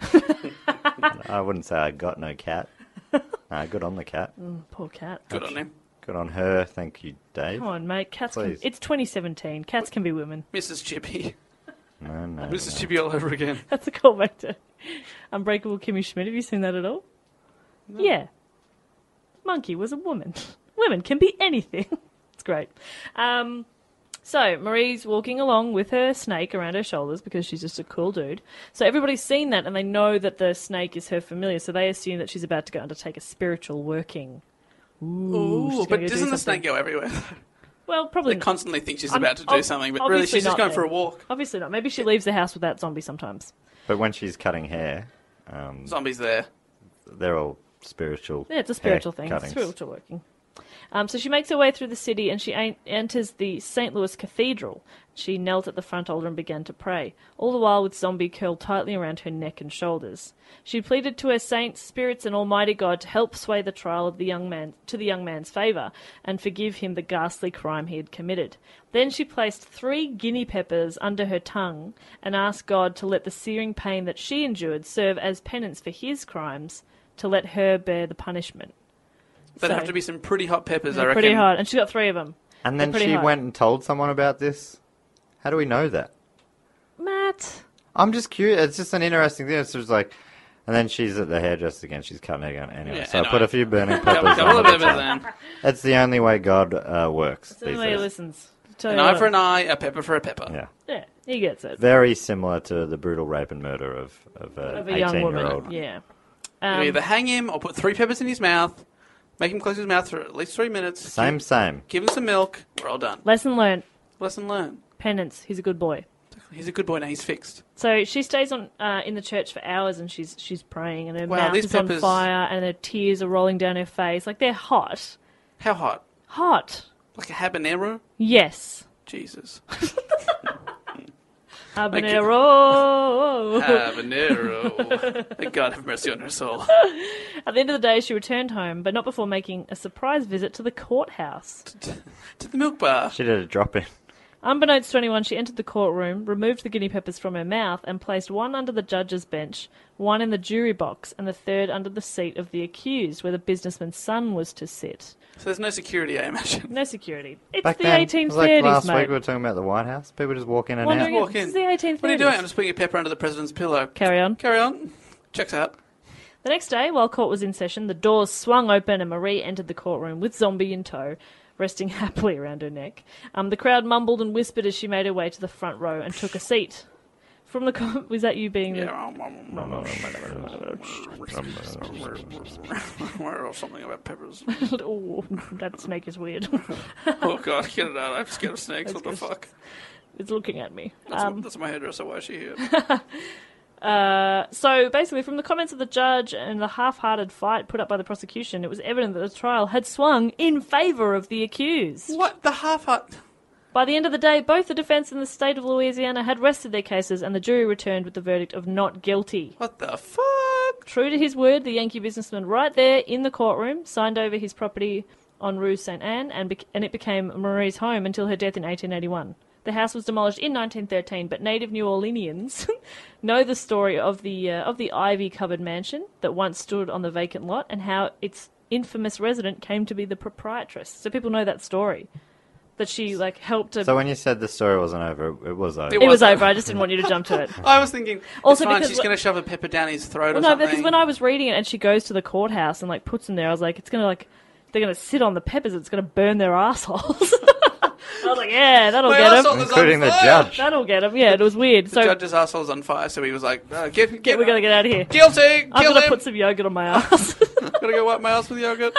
I wouldn't say I got no cat. Nah, good on the cat. Poor cat. Good on him. Good on her. Thank you, Dave. Come on, mate. Cats can... Please. It's twenty seventeen. Cats can be women. Missus Chippy. No, no. Missus no. Chippy all over again. That's a callback to Unbreakable Kimmy Schmidt. Have you seen that at all? Yeah. Monkey was a woman. Women can be anything. It's great. Um, so, Marie's walking along with her snake around her shoulders because she's just a cool dude. So everybody's seen that and they know that the snake is her familiar, so they assume that she's about to go undertake a spiritual working. Ooh, Ooh, she's but gonna go do doesn't the something. snake go everywhere? Well, probably They not. constantly think she's I'm- about to do ob- something, but really obviously she's just not going for a then. walk. Obviously not. Maybe she leaves the house without Zombie sometimes. But when she's cutting hair, um, Zombies there. they're all spiritual. Yeah, it's a hair spiritual thing. It's cuttings. spiritual working. Um, so she makes her way through the city and she a- enters the Saint Louis Cathedral. She knelt at the front altar and began to pray, all the while with Zombie curled tightly around her neck and shoulders. She pleaded to her saints, spirits, and Almighty God to help sway the trial of the young man to the young man's favour and forgive him the ghastly crime he had committed. Then she placed three guinea peppers under her tongue and asked God to let the searing pain that she endured serve as penance for his crimes, to let her bear the punishment. There'd So- have to be some pretty hot peppers, I They're reckon. pretty hard, and she got three of them. And then They're pretty she hot. went and told someone about this. How do we know that? Matt, I'm just curious. It's just an interesting thing. It's just like, and then she's at the hairdresser again. She's cutting hair again. Anyway, Yeah, so I anyway. put a few burning Couple, peppers couple on of the peppers top. then. It's the only way God uh, works that's the these way he days. listens. Tell An you eye what. for an eye, a pepper for a pepper. Yeah, Yeah, he gets it. very similar to the brutal rape and murder of of, uh, Of a young woman. eighteen-year-old. Yeah. You Um, either hang him or put three peppers in his mouth, make him close his mouth for at least three minutes. Same, same. Give him some milk. We're all done. lesson learned. Lesson learned. Penance. He's a good boy. He's a good boy now. He's fixed. So she stays on uh, in the church for hours, and she's she's praying, and her Wow, mouth these is on peppers- fire, and her tears are rolling down her face. Like they're hot, How hot? hot. Like a habanero? Yes. Jesus. Habanero. Habanero. May God have mercy on her soul. At the end of the day, she returned home, but not before making a surprise visit to the courthouse. To the milk bar. She did a drop in. Unbeknownst to anyone, she entered the courtroom, removed the guinea peppers from her mouth, and placed one under the judge's bench, one in the jury box, and the third under the seat of the accused, where the businessman's son was to sit. So there's no security, I imagine. No security. It's Back the then, eighteen it was like thirties, last mate. week we were talking about the White House. People just walk in and Wondering out. Walk if in. This is the eighteen thirties. What are you doing? I'm just putting a pepper under the president's pillow. Carry on. Carry on. Checks out. The next day, while court was in session, the doors swung open and Marie entered the courtroom with Zombie in tow, resting happily around her neck. Um, the crowd mumbled and whispered as she made her way to the front row and took a seat. From the com- was that you being the... Yeah. Or something about peppers. Oh, that snake is weird. Oh, God, get it out. I'm scared of snakes. What the fuck? It's looking at me. That's, Um, that's my hairdresser. Why is she here? Uh, so basically, from the comments of the judge and the half-hearted fight put up by the prosecution, it was evident that the trial had swung in favour of the accused. What? The half-heart... By the end of the day, both the defence and the state of Louisiana had rested their cases, and the jury returned with the verdict of not guilty. What the fuck? True to his word, the Yankee businessman right there in the courtroom signed over his property on Rue Saint Anne, and, bec- and it became Marie's home until her death in eighteen eighty-one. The house was demolished in nineteen thirteen, but native New Orleanians know the story of the uh, of the ivy-covered mansion that once stood on the vacant lot and how its infamous resident came to be the proprietress. So people know that story, that she like helped to... So when you said the story wasn't over, it was over. It it was was over. over. I just didn't want you to jump to it. I was thinking, Also also it's fine, because she's wh- going to shove a pepper down his throat Well, or no, something. because when I was reading it and she goes to the courthouse and like puts them there, I was like, it's gonna like they're gonna sit on the peppers. It's gonna burn their assholes. I was like, yeah, that'll My get arsehole them. is Including the on fire. judge. That'll get them. Yeah, it was weird. The so judge's asshole's on fire, so he was like, uh, get, get, get, we gotta get out of here. guilty, I'm kill gonna him. put some yogurt on my ass. Gotta go wipe my ass with yogurt.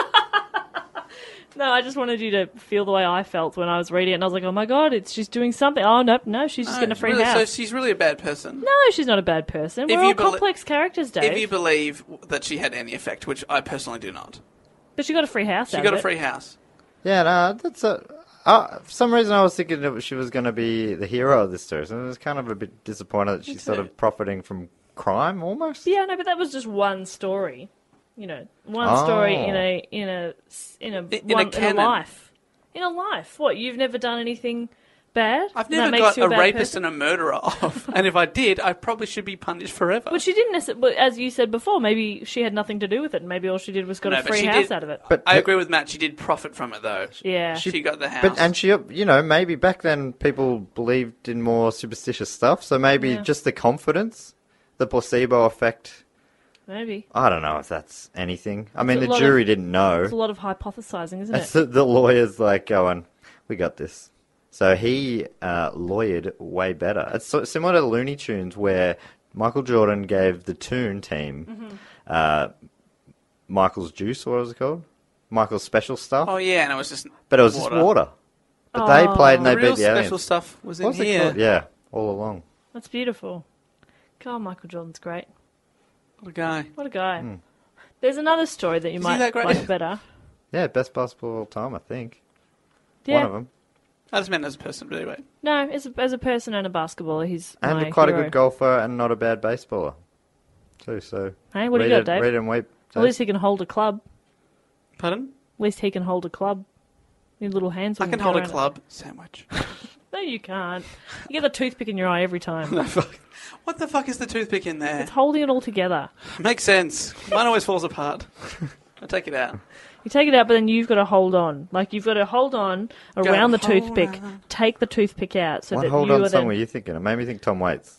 No, I just wanted you to feel the way I felt when I was reading it, and I was like, oh my god, it's she's doing something. Oh no, no, she's just No, getting a free really, house. So she's really a bad person. No, she's not a bad person. If We're you all belie- complex characters, Dave. If you believe that she had any effect, which I personally do not. But she got a free house. She out got of a it. free house. Yeah, no, that's a... Uh, for some reason I was thinking that she was going to be the hero of this story, so I was kind of a bit disappointed that she's sort too. of profiting from crime, almost. Yeah, no, but that was just one story. You know, one story Oh. in a in a in a In- in a one, in a canon. life. In a life. What? You've never done anything bad? I've That never makes got you a bad rapist person? and a murderer off. And if I did, I probably should be punished forever. But she didn't necessarily. As you said before, maybe she had nothing to do with it. and Maybe all she did was got No, a but free she house did- out of it. But I agree with Matt. She did profit from it, though. Yeah. She, got the house. But and she, you know, maybe back then people believed in more superstitious stuff, so maybe Yeah. just the confidence, the placebo effect. Maybe. I don't know if that's anything. I mean, a the lot jury of- didn't know. It's a lot of hypothesizing, isn't That's it? the, the lawyer's like going, we got this. So he uh, lawyered way better. It's so, similar to Looney Tunes, where Michael Jordan gave the Toon team Mm-hmm. uh, Michael's Juice, what was it called? Michael's Special Stuff. Oh, yeah, and it was just but it was water. just water. But they played and The they real beat the aliens. special stuff was in What was it here. called? Yeah, all along. That's beautiful. God, Michael Jordan's great. What a guy. What a guy. Hmm. There's another story that you Is he might that great? like better. Yeah, best basketball of all time, I think. Yeah. One of them. I just meant as a person, but anyway. No, as a, as a person and a basketballer, he's And my quite hero. a good golfer and not a bad baseballer, too. So Hey, what do read you got, it, Dave? read and weep. At least he can hold a club. Pardon? At least he can hold a club. Your little hands. I wouldn't can get hold a around it. club sandwich. No, you can't. You get the toothpick in your eye every time. What the fuck is the toothpick in there? It's holding it all together. Makes sense. Mine always falls apart. I take it out. You take it out, but then you've got to hold on. Like, you've got to hold on around the hold toothpick, on. take the toothpick out so What that hold you on are song then... were you thinking? It made me think Tom Waits.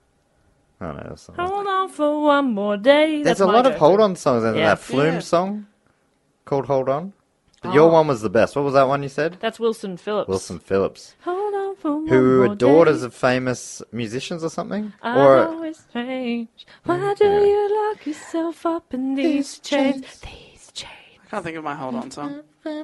Oh no, that's not. Hold on for one more day. There's That's a my lot of go-to. hold on songs in Yeah. that Flume Yeah. song called Hold On. But your Oh. one was the best. What was that one you said? That's Wilson Phillips. Wilson Phillips. Hold on for one Who more are daughters day. of famous musicians or something? I or always change. Why do you lock yourself up in these chains? These chains. I can't think of my hold on song.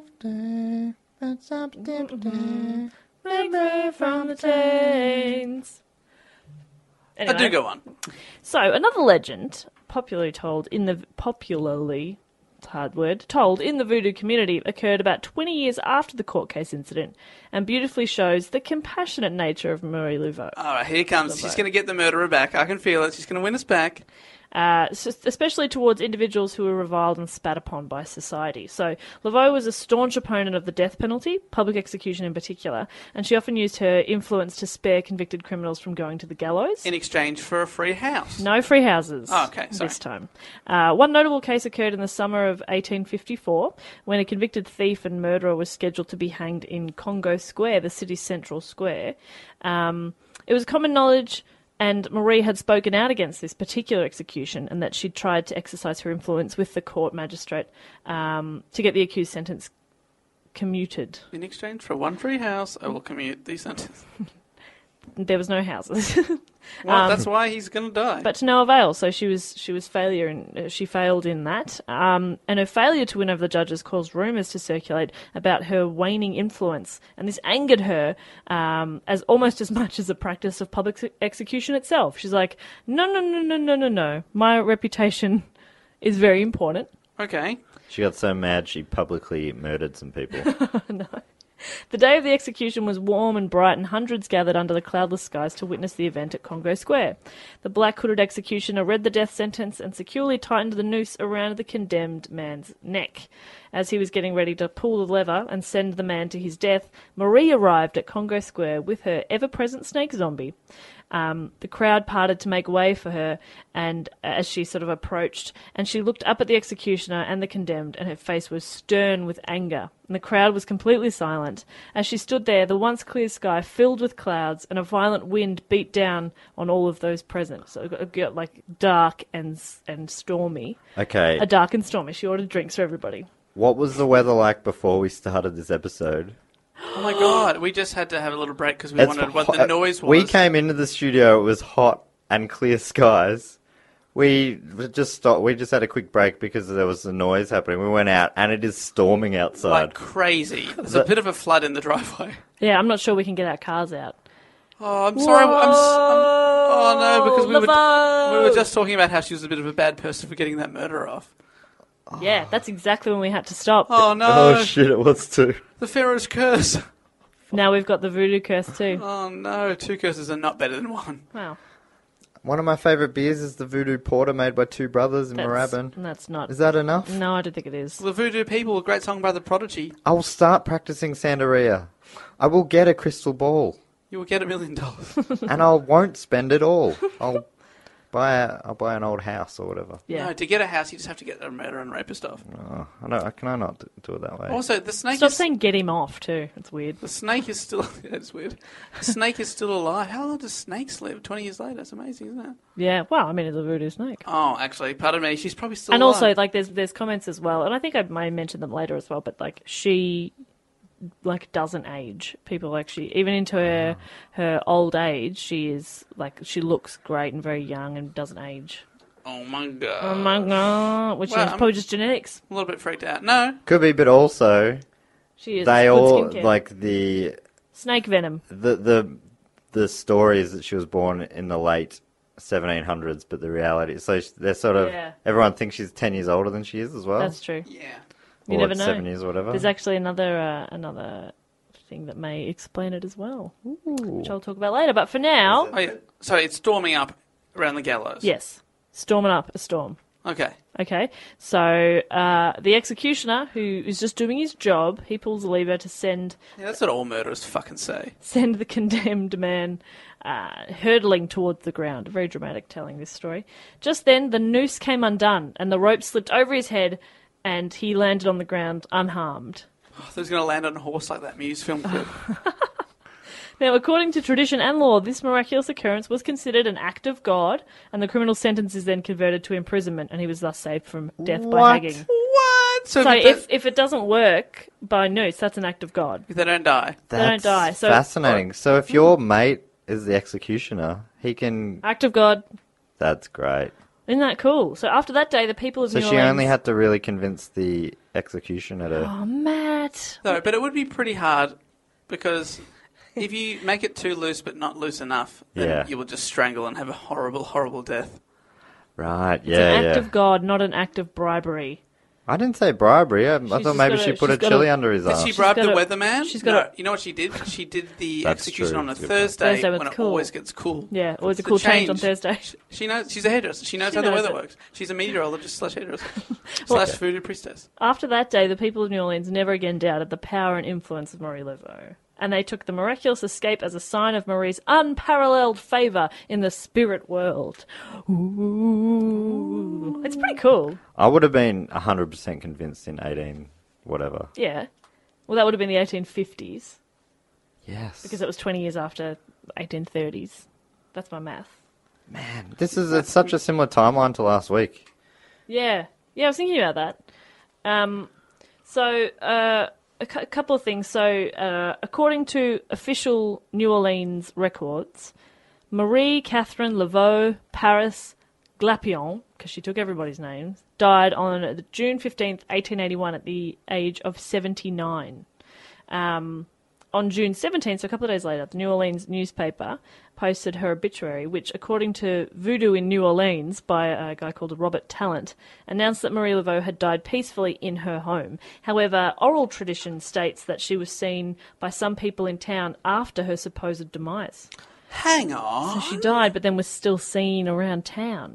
Break free from the chains. Anyway, I do go on. So another legend, popularly told in the popularly it's a hard word, told in the voodoo community occurred about twenty years after the court case incident and beautifully shows the compassionate nature of Marie Laveau. All right, here comes. She's going to get the murderer back. I can feel it. She's going to win us back. Uh, especially towards individuals who were reviled and spat upon by society. So Laveau was a staunch opponent of the death penalty, public execution in particular, and she often used her influence to spare convicted criminals from going to the gallows. In exchange for a free house. No free houses. Oh, okay, sorry. This time. Uh, one notable case occurred in the summer of eighteen fifty-four when a convicted thief and murderer was scheduled to be hanged in Congo Square, the city's central square. Um, it was common knowledge... And Marie had spoken out against this particular execution and that she'd tried to exercise her influence with the court magistrate um, to get the accused sentence commuted. In exchange for one free house, I will commute the sentence. There was no houses. Well, um, that's why he's going to die. But to no avail. So she was she was failure and uh, she failed in that. Um, and her failure to win over the judges caused rumours to circulate about her waning influence, and this angered her um, as almost as much as the practice of public execution itself. She's like, no, no, no, no, no, no, no. My reputation is very important. Okay. She got so mad she publicly murdered some people. No. The day of the execution was warm and bright, and hundreds gathered under the cloudless skies to witness the event at Congo Square. The black-hooded executioner read the death sentence and securely tightened the noose around the condemned man's neck. As he was getting ready to pull the lever and send the man to his death, Marie arrived at Congo Square with her ever-present snake zombie. Um, the crowd parted to make way for her, and as she sort of approached, and she looked up at the executioner and the condemned, and her face was stern with anger. And the crowd was completely silent. As she stood there, the once clear sky filled with clouds, and a violent wind beat down on all of those present. So it got, it got like dark and and stormy. Okay. A dark and stormy. She ordered drinks for everybody. What was the weather like before we started this episode? Oh my god, we just had to have a little break because we It's wondered what hot- the noise was. We came into the studio, it was hot and clear skies. We just stopped, we just had a quick break because there was a noise happening. We went out and it is storming outside. like crazy. There's a bit of a flood in the driveway. Yeah, I'm not sure we can get our cars out. Oh, I'm sorry. I'm, I'm, I'm, oh no, because we Laveau! were, we were just talking about how she was a bit of a bad person for getting that murder off. Yeah, that's exactly when we had to stop. Oh no. Oh shit, it was too. The Pharaoh's curse. Now we've got the voodoo curse too. Oh no, two curses are not better than one. Wow. One of my favourite beers is the Voodoo Porter made by two brothers in That's, Moorabbin. that's not... Is that enough? No, I don't think it is. The Voodoo People, a great song by The Prodigy. I will start practicing Santeria. I will get a crystal ball. You will get a million dollars. And I won't spend it all. I'll buy a, I'll buy an old house or whatever. Yeah. No, to get a house, you just have to get a murderer and rapist off. Oh, I know. Can I not do- do it that way? Also, the snake Stop is... saying get him off too. It's weird. The snake is still... That's weird. The snake is still alive. How long does snakes live? twenty years later? That's amazing, isn't it? Yeah, well, I mean, it's a voodoo snake. Oh, actually, pardon me. She's probably still And alive. also, like, there's there's comments as well, and I think I may mention them later as well, but, like, she, like, doesn't age. People actually, even into her, her old age, she is, like, she looks great and very young and doesn't age. Oh, my God. Oh, my God. Which Well, is I'm- probably just genetics. A little bit freaked out. No. Could be, but also She is. they Good all skincare. like the Snake venom. the the the stories that she was born in the late seventeen hundreds, but the reality. So sh- they're sort of Yeah. everyone thinks she's ten years older than she is as well. That's true. Yeah. You or never like know. Seven years or whatever. There's actually another uh, another thing that may explain it as well, which I'll talk about later. But for now, Oh, yeah. So it's storming up around the gallows. yes, storming up a storm. Okay. Okay, so uh, the executioner, who is just doing his job, he pulls the lever to send Yeah, that's what all murderers fucking say. send the condemned man uh, hurtling towards the ground. Very dramatic telling this story. Just then, the noose came undone, and the rope slipped over his head, and he landed on the ground unharmed. Oh, I was going to land on a horse like that Muse film clip. Now, according to tradition and law, this miraculous occurrence was considered an act of God, and the criminal sentence is then converted to imprisonment, and he was thus saved from death by What? hanging. What? So, So if, if, they, if it doesn't work by noose, that's an act of God. if they don't die. They don't That's die, so- fascinating. So if your mate is the executioner, he can. Act of God. That's great. Isn't that cool? So after that day, the people of So New she Orleans... only had to really convince the executioner to. Oh, Matt. No, but it would be pretty hard because if you make it too loose but not loose enough, then Yeah. you will just strangle and have a horrible, horrible death. Right. It's Yeah. an act Yeah. of God, not an act of bribery. I didn't say bribery. I, I thought just maybe gotta- she put a she's chili gotta- under his Did arse. she bribe the gotta- weatherman? she's no, gotta- you know what she did? She did the That's execution true. on a That's a good Thursday, Thursday when when it's it cool. always gets cool. Yeah, always a The cool change on Thursday. She, she knows. She's a hairdresser. She knows She how the knows weather it. works. She's a meteorologist slash hairdresser slash voodoo priestess. After that day, the people of New Orleans never again doubted the power and influence of Marie Laveau, and they took the miraculous escape as a sign of Marie's unparalleled favour in the spirit world. Ooh. It's pretty cool. I would have been one hundred percent convinced in eighteen whatever. Yeah. Well, that would have been the eighteen fifties, Yes. because it was twenty years after eighteen thirties. That's my math. Man, this is it's such a similar timeline to last week. Yeah. Yeah, I was thinking about that. Um, so, uh, a, cu- a couple of things. So, uh, according to official New Orleans records, Marie Catherine Laveau Paris Glapion, because she took everybody's names, died on June fifteenth, eighteen eighty-one at the age of seventy-nine. Um, on June seventeenth, so a couple of days later, the New Orleans newspaper posted her obituary, which, according to Voodoo in New Orleans by a guy called Robert Tallant, announced that Marie Laveau had died peacefully in her home. However, oral tradition states that she was seen by some people in town after her supposed demise. Hang on. So she died, but then was still seen around town.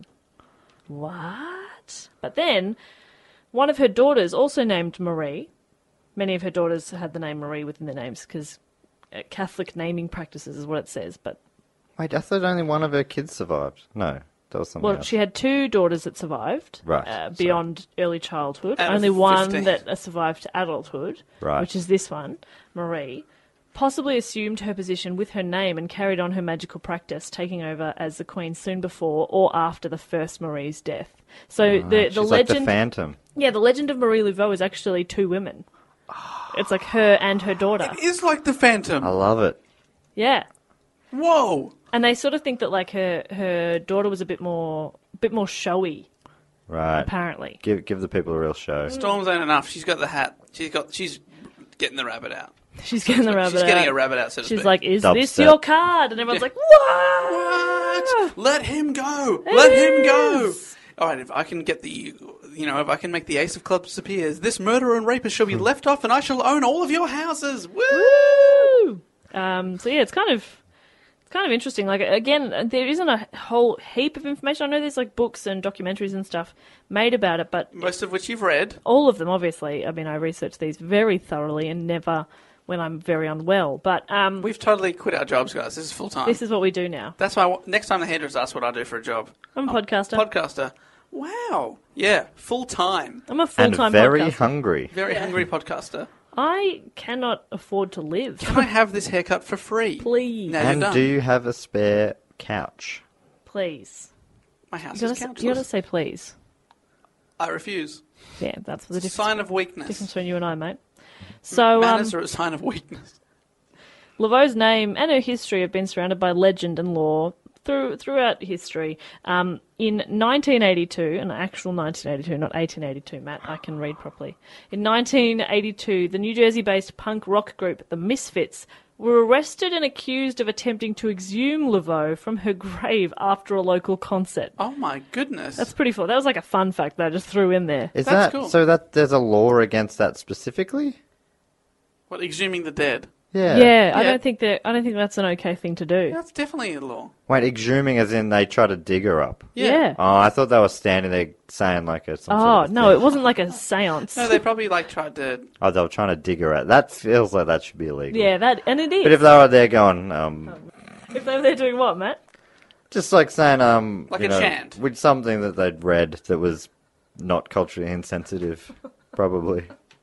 What? But then, one of her daughters, also named Marie, many of her daughters had the name Marie within their names because Catholic naming practices is what it says. But Wait, I thought only one of her kids survived. No, that was something well, else. she had two daughters that survived Right, uh, so- beyond early childhood. Out of Only one fifteen. that uh, survived to adulthood, Right. which is this one, Marie. Possibly assumed her position with her name and carried on her magical practice, taking over as the queen soon before or after the first Marie's death. So the She's the like legend, the Phantom. yeah, the legend of Marie Laveau is actually two women. It's like her and her daughter. It is like the Phantom. I love it. Yeah, Whoa. and they sort of think that like her her daughter was a bit more a bit more showy, Right. apparently. Give give the people a real show. Storms ain't enough. She's got the hat. She's got. She's getting the rabbit out. She's getting the rabbit She's getting out. a rabbit out. So to She's speak. like, "Is this Dubstep. your card?" And everyone's like, "What?" What? Let him go. Let him go. is. All right, if I can get the, you know, if I can make the ace of clubs disappear, this murderer and rapist shall be left off, and I shall own all of your houses. Woo! Woo! Um, so yeah, it's kind of it's kind of interesting. Like again, there isn't a whole heap of information. I know there's like books and documentaries and stuff made about it, but Most of which you've read. all of them, obviously. I mean, I researched these very thoroughly and never when I'm very unwell. But um, We've totally quit our jobs, guys. This is full time. this is what we do now. That's why I- next time the hairdresser asks what I do for a job, I'm a podcaster. podcaster. Wow. Yeah, full time. I'm a And full-time very podcaster. hungry. Very hungry podcaster. I cannot afford to live. Can I have this haircut for free? Please, No, you're And done. do you have a spare couch? please. My house You is gotta, couchless. you gotta say please. I refuse. Yeah, that's the difference. Sign of weakness. difference between you and I, mate. So, um, Manners are a sign of weakness. Laveau's name and her history have been surrounded by legend and lore through, throughout history. Um, in nineteen eighty-two, an actual nineteen eighty-two, not eighteen eighty-two, Matt, I can read properly. In nineteen eighty-two, the New Jersey-based punk rock group, The Misfits, were arrested and accused of attempting to exhume Laveau from her grave after a local concert. Oh my goodness. That's pretty cool. That was like a fun fact that I just threw in there. Is That's that cool. so that there's a law against that specifically? What, exhuming the dead? Yeah. Yeah, I Yeah. don't think that I don't think that's an okay thing to do. That's definitely a law. Wait, exhuming as in they try to dig her up. Yeah. Oh, I thought they were standing there saying like a some Oh, sort of no, thing. it wasn't like a seance. No, they probably like tried to. Oh, they were trying to dig her out. That feels like that should be illegal. Yeah, that and it is. But if they were there going, um, If they were there doing what, Matt? just like saying, um, Like you a know, chant. with something that they'd read that was not culturally insensitive, probably.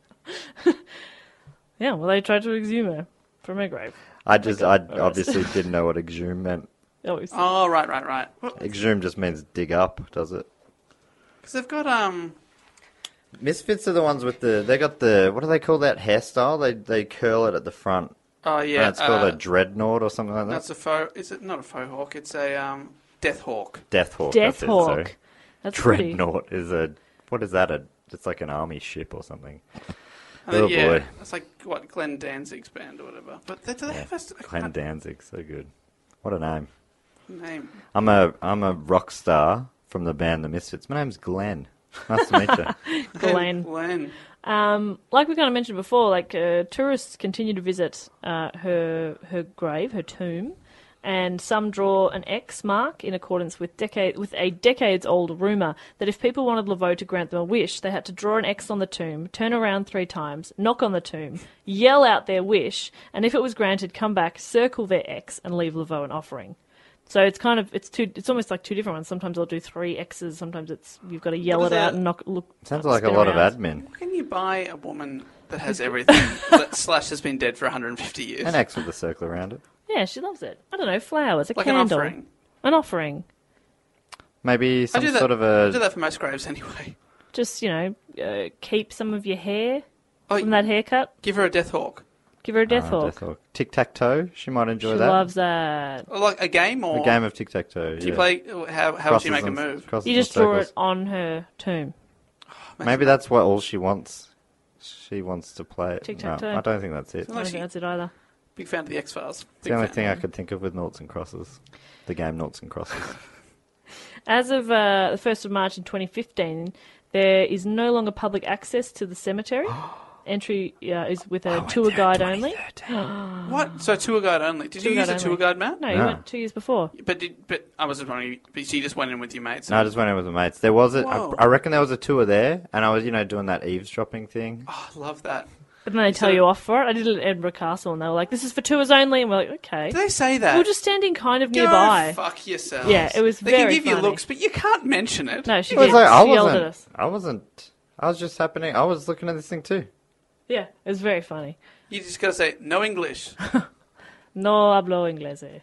Yeah, well, they tried to exhume her from her grave. I just, I God. obviously didn't know what exhume meant. Obviously. Oh, right, right, right. Exhume just means dig up, does it? Because they've got um. Misfits are the ones with the, they got the, what do they call that hairstyle? They they curl it at the front. Oh yeah, and it's called uh, a dreadnought or something like that. That's a faux. Is it not a faux hawk? It's a um death hawk. Death Hawk. Death that's it, Hawk. sorry. That's pretty. Dreadnought is a, what is that? A, it's like an army ship or something. I mean, Oh, yeah, boy. it's like what Glenn Danzig's band or whatever. But they, do they have a s- I Glenn can't- Danzig, so good. What a name. name? I'm a I'm a rock star from the band The Misfits. My name's Glenn. Nice to meet you. Glenn. Glenn. Um, like we kind of mentioned before, like uh, tourists continue to visit uh, her her grave, her tomb, and some draw an X mark in accordance with decade with a decades-old rumour that if people wanted Laveau to grant them a wish, they had to draw an X on the tomb, turn around three times, knock on the tomb, yell out their wish, and if it was granted, come back, circle their X, and leave Laveau an offering. So it's kind of it's two. It's almost like two different ones. Sometimes they'll do three X's. Sometimes it's you've got to yell What it is out that? and knock. Look. Sounds like a spin lot of around. admin. What can you buy a woman that has everything that Slash has been dead for one hundred fifty years? An X with a circle around it. Yeah, she loves it. I don't know, flowers, a Like an candle, offering. an offering. Maybe I some do that. sort of I do a... that for most graves anyway. Just you know, uh, keep some of your hair Oh, from that haircut. give her a death hawk. Give her a death Oh, hawk. Death Hawk. Tic-tac-toe. She might enjoy She that. loves that. Or like a game, or A game of tic-tac-toe. do you yeah. play? How how would Crosses you make a and- move? crosses You and just draw circles. it on her tomb. Maybe that's what all she wants. She wants to play it. Tic-tac-toe. No, I don't think that's it. I Well, don't actually- think that's it either. Big fan of the X Files. It's the only thing I could think of with noughts and crosses. The game noughts and crosses. As of uh, the first of March in twenty fifteen, there is no longer public access to the cemetery. Entry uh, is with a tour guide only. What? So tour guide only? Did Tour you use guide a tour only. guide, Matt? No, you No. went two years before. But did but I was just wondering. But you just went in with your mates. No, I just went in with my mates. There was a, I, Whoa. I reckon there was a tour there, and I was, you know, doing that eavesdropping thing. Oh, I love that. But then they tell So- you off for it. I did it at Edinburgh Castle, and they were like, "This is for tours only," and we're like, "Okay." Do they say that? We were just standing kind of nearby. Go fuck yourselves. Yeah, it was They very can give you funny. looks, but you can't mention it. No, she It was did. like, I she yelled at wasn't, us. I wasn't, I was just happening, I was looking at this thing too. Yeah, it was very funny. You just got to say no English. No hablo inglés.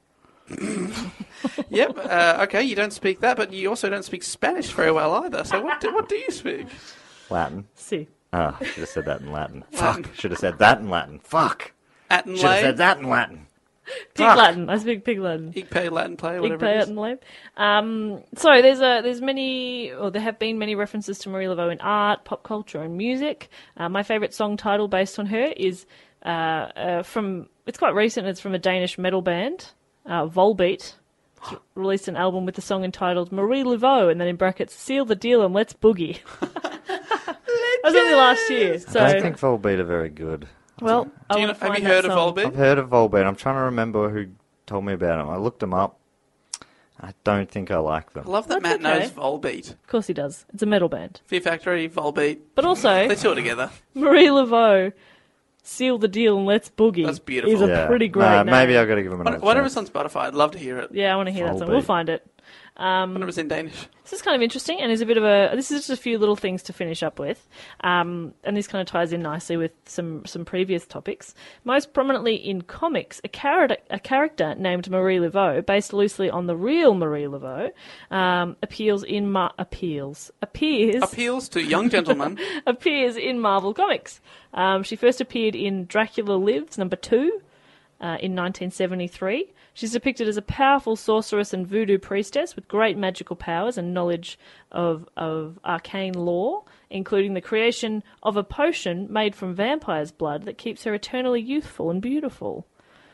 Yep. Uh, okay, you don't speak that, but you also don't speak Spanish very well either. So what? Do, what do you speak? Latin. See. Ah, should have said that in Latin. Latin. Fuck. Should have said that in Latin. Fuck. Atten Should have lay, said that in Latin. Pig Fuck. Latin. I speak pig Latin. ig pay Latin play, Big whatever pay it out is. and lame. Um, so there's a there's many, or there have been many references to Marie Laveau in art, pop culture, and music. Uh, my favourite song title based on her is uh, uh, from it's quite recent. It's from a Danish metal band, uh, Volbeat. It's released an album with the song entitled Marie Laveau, and then in brackets, "Seal the deal and let's boogie." That was only last year. So I don't think Volbeat are very good. well, I Do you wanna know, have find you that heard of song. Volbeat? I've heard of Volbeat. I'm trying to remember who told me about them. I looked them up. I don't think I like them. I love that That's Matt okay. knows Volbeat. Of course he does. It's a metal band, Fear Factory, Volbeat. but also They tour together. Marie Laveau, "Seal the deal and let's boogie." That's beautiful. Is a Yeah. pretty great Nah, name. maybe I've got to give them another Whatever chance. it's on Spotify, I'd love to hear it. Yeah, I want to hear that song. Volbeat. We'll find it. Um, Whenever it's in Danish. This is kind of interesting, and is a bit of a. This is just a few little things to finish up with, um, and this kind of ties in nicely with some some previous topics. Most prominently in comics, a character a character named Marie Laveau, based loosely on the real Marie Laveau, um, appeals in Mar- appeals appears Appeals to young gentlemen. appears in Marvel Comics. Um, she first appeared in Dracula Lives number two uh, in nineteen seventy-three. She's depicted as a powerful sorceress and voodoo priestess with great magical powers and knowledge of, of arcane lore, including the creation of a potion made from vampire's blood that keeps her eternally youthful and beautiful.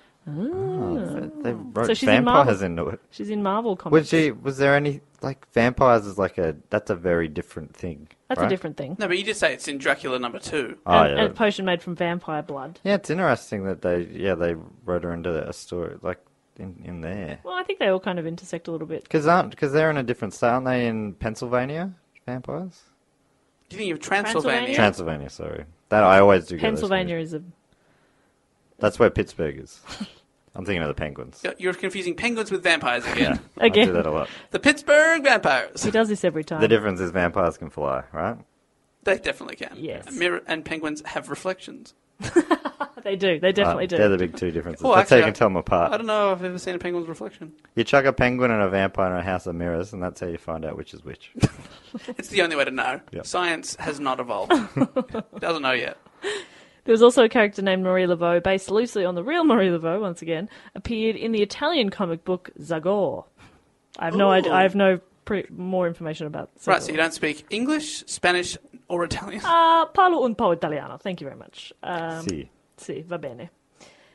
Oh, they wrote So she's in vampires Marvel. into it. She's in Marvel Comics. Was she? Was there any like vampires? Is like a that's a very different thing. That's right? a different thing. No, but you just say it's in Dracula number two. Oh, and, yeah. and a potion made from vampire blood. Yeah, it's interesting that they yeah they wrote her into a story like in, in there Well, I think they all kind of intersect a little bit. because aren't because they're in a different state, aren't they? In Pennsylvania, vampires. Do you think of Transylvania? Transylvania? Transylvania, sorry. That I always do. get those Pennsylvania confused. is a... That's where Pittsburgh is. I'm thinking of the Penguins. You're- You're confusing penguins with vampires Yeah, again. I Again. do that a lot. The Pittsburgh Vampires. He does this every time. The difference is vampires can fly, right? They definitely can. Yes. Mirror and penguins have reflections. They do. They definitely Uh, do. They're the big two differences. Oh, That's how you actually, can tell them apart. I don't know if I've ever seen a penguin's reflection. You chuck a penguin and a vampire in a house of mirrors, and that's how you find out which is which. It's the only way to know. Yep. Science has not evolved. Doesn't know yet. There was also a character named Marie Laveau, based loosely on the real Marie Laveau, once again, appeared in the Italian comic book Zagor. I have no Ooh. idea. I have no pre- more information about Zagor. Right, so you don't speak English, Spanish, or Italian. Uh, parlo un po' italiano. Thank you very much. Um, See. Sì, va bene.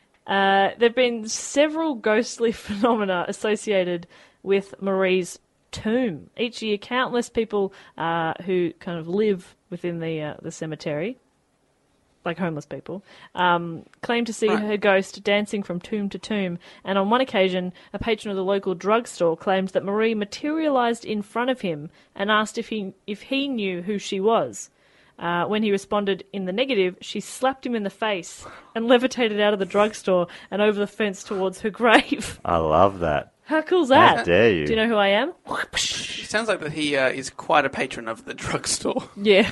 Uh, there have been several ghostly phenomena associated with Marie's tomb. Each year, countless people uh, who kind of live within the uh, the cemetery, like homeless people, um, claim to see Right. her ghost dancing from tomb to tomb. And on one occasion, a patron of the local drugstore claimed that Marie materialised in front of him and asked if he if he knew who she was. Uh, when he responded in the negative, she slapped him in the face and levitated out of the drugstore and over the fence towards her grave. I love that. How cool's that? How dare you? Do you know who I am? It sounds like that he uh, is quite a patron of the drugstore. Yeah.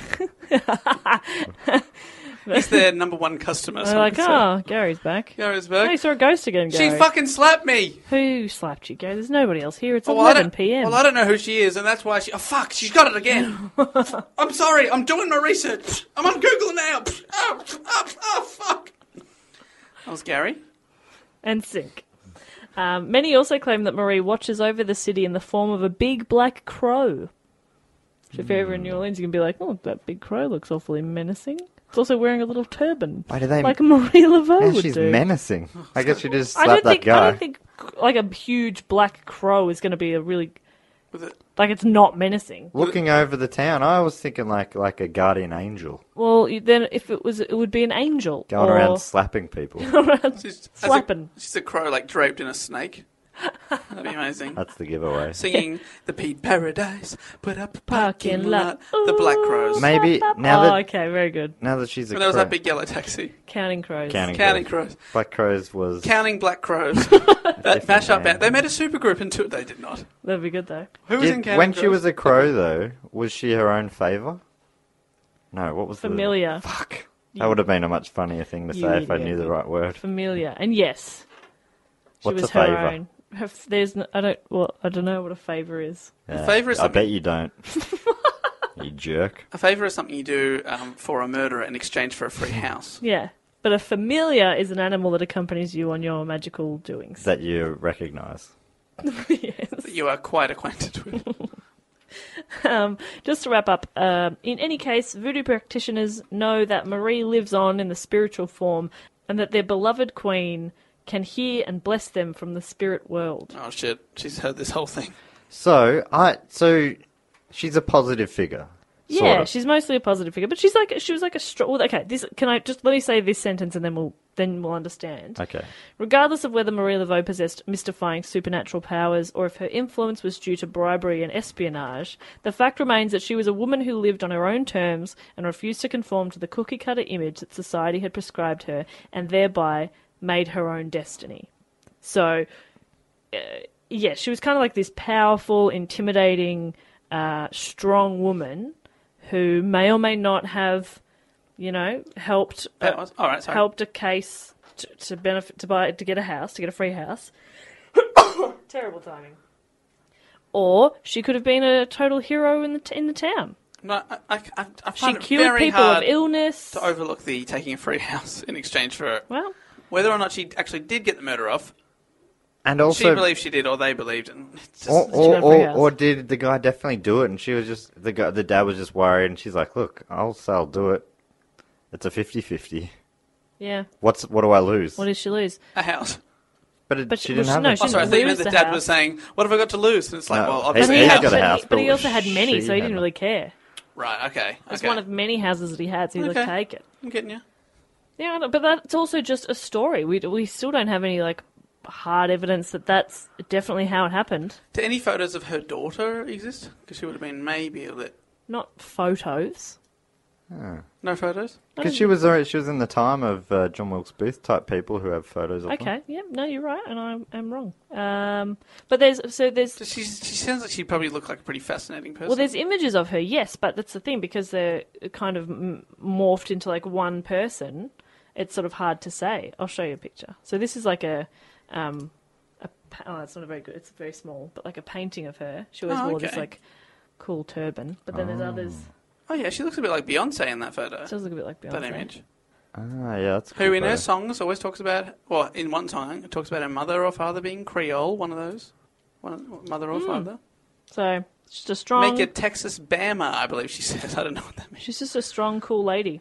He's their number one customer. They're like, some would say. oh, Gary's back. Gary's Oh, you back. saw a ghost again, Gary. She fucking slapped me. Who slapped you, Gary? There's nobody else here. It's Oh, well, I eleven don't- p.m. Well, I don't know who she is, and that's why she... Oh, fuck, she's got it again. I'm sorry, I'm doing my research. I'm on Google now. Oh, oh, oh fuck. That was Gary. And sink. Um, many also claim that Marie watches over the city in the form of a big black crow. So if you're ever in New Orleans, you can be like, oh, that big crow looks awfully menacing. It's also wearing a little turban. Why do they... Like Marie Laveau Now would she's do. menacing. I guess you just I slap don't that think guy. I don't think like a huge black crow is going to be a really With it. like it's not menacing. Looking over the town, I was thinking like like a guardian angel Well, you- then if it was, it would be an angel going or around slapping people. around She's, as slapping. A, she's a crow, like, draped in a snake. That'd be amazing. That's the giveaway. Singing the Pete Paradise, put up a Parking parking lot. lot. The Black Crows. Maybe Slap, slap. now oh, that okay, very good. now that she's a When there was crow, that big yellow taxi. Counting crows. counting, Counting crows. crows. Black Crows was Counting Black Crows. That mash up band. band. They made a supergroup into it. They did not. That'd be good though. Who was in Did, Counting when Crows? she was a crow though, was she her own favour? No, what was Familiar. the fuck? That would have been a much funnier thing to You say if I idiot. knew the right word. Familiar, and yes, she What's was a her favour? own. Her, f- there's, no, I don't, well, I don't know what a favour is. Yeah, favour is I something- bet you don't. You jerk. A favour is something you do um, for a murderer in exchange for a free house. Yeah, but a familiar is an animal that accompanies you on your magical doings. That you recognise. Yes. That you are quite acquainted with. Um, just to wrap up, um, in any case, voodoo practitioners know that Marie lives on in the spiritual form and that their beloved queen can hear and bless them from the spirit world. Oh shit, she's heard this whole thing. So I so she's a positive figure. Yeah, sort of. she's mostly a positive figure, but she's like she was like a strong. Well, okay, this can I just let me say this sentence and then we'll then we'll understand. Okay. Regardless of whether Marie Laveau possessed mystifying supernatural powers or if her influence was due to bribery and espionage, the fact remains that she was a woman who lived on her own terms and refused to conform to the cookie-cutter image that society had prescribed her, and thereby made her own destiny. So, uh, yeah, she was kind of like this powerful, intimidating, uh, strong woman who may or may not have, you know, helped That uh, was, all right, sorry. helped a case to, to benefit to buy to get a house to get a free house. Terrible timing. Or she could have been a total hero in the t- in the town. No, I, I, I, I She find it cured very people hard of illness. to overlook the taking a free house in exchange for Well, whether or not she actually did get the murder off. And She also, believed she did, or they believed, and it's just, or, She or, got a free or, house. or did the guy definitely do it? And she was just the guy, the dad was just worried, and she's like, "Look, I'll say I'll do it. It's a fifty-fifty. yeah. What's what do I lose?" What did she lose? a house. But, it, But she she- didn't well, have no, it. she Oh, sorry, I didn't thought you meant lose the the dad house. was saying, "What have I got to lose?" And it's like, No, well, he- obviously, he a had house. got a But he- house, but he but also had many, she so he had didn't not. really care. Right? Okay. It's okay. one of many houses that he had, so he was like, Okay. take it. I'm getting you. Yeah, I know, but that's also just a story. We we still don't have any like hard evidence that that's definitely how it happened. Do any photos of her daughter exist? Because she would have been maybe a bit. Not photos. No photos. Because she was already- she was in the time of uh, John Wilkes Booth type people who have photos of them. Okay, yeah, no, you're right, and I am wrong. Um, but there's so there's So she she sounds like she probably looked like a pretty fascinating person. well, there's images of her, yes, but that's the thing because they're kind of m- morphed into like one person. It's sort of hard to say. I'll show you a picture. So this is like a, um, a pa- oh, it's not a very good. It's very small, but like a painting of her. She always Oh, wore this okay. like cool turban. But then there's others. Oh yeah, she looks a bit like Beyonce in that photo. It does look a bit like Beyonce. That image. Ah, yeah, that's Who cool in her photo. songs always talks about, well, in one song, it talks about her mother or father being Creole, one of those. One, mother or father. So she's just a strong. Make a Texas Bama, I believe she says. I don't know what that means. She's just a strong, cool lady.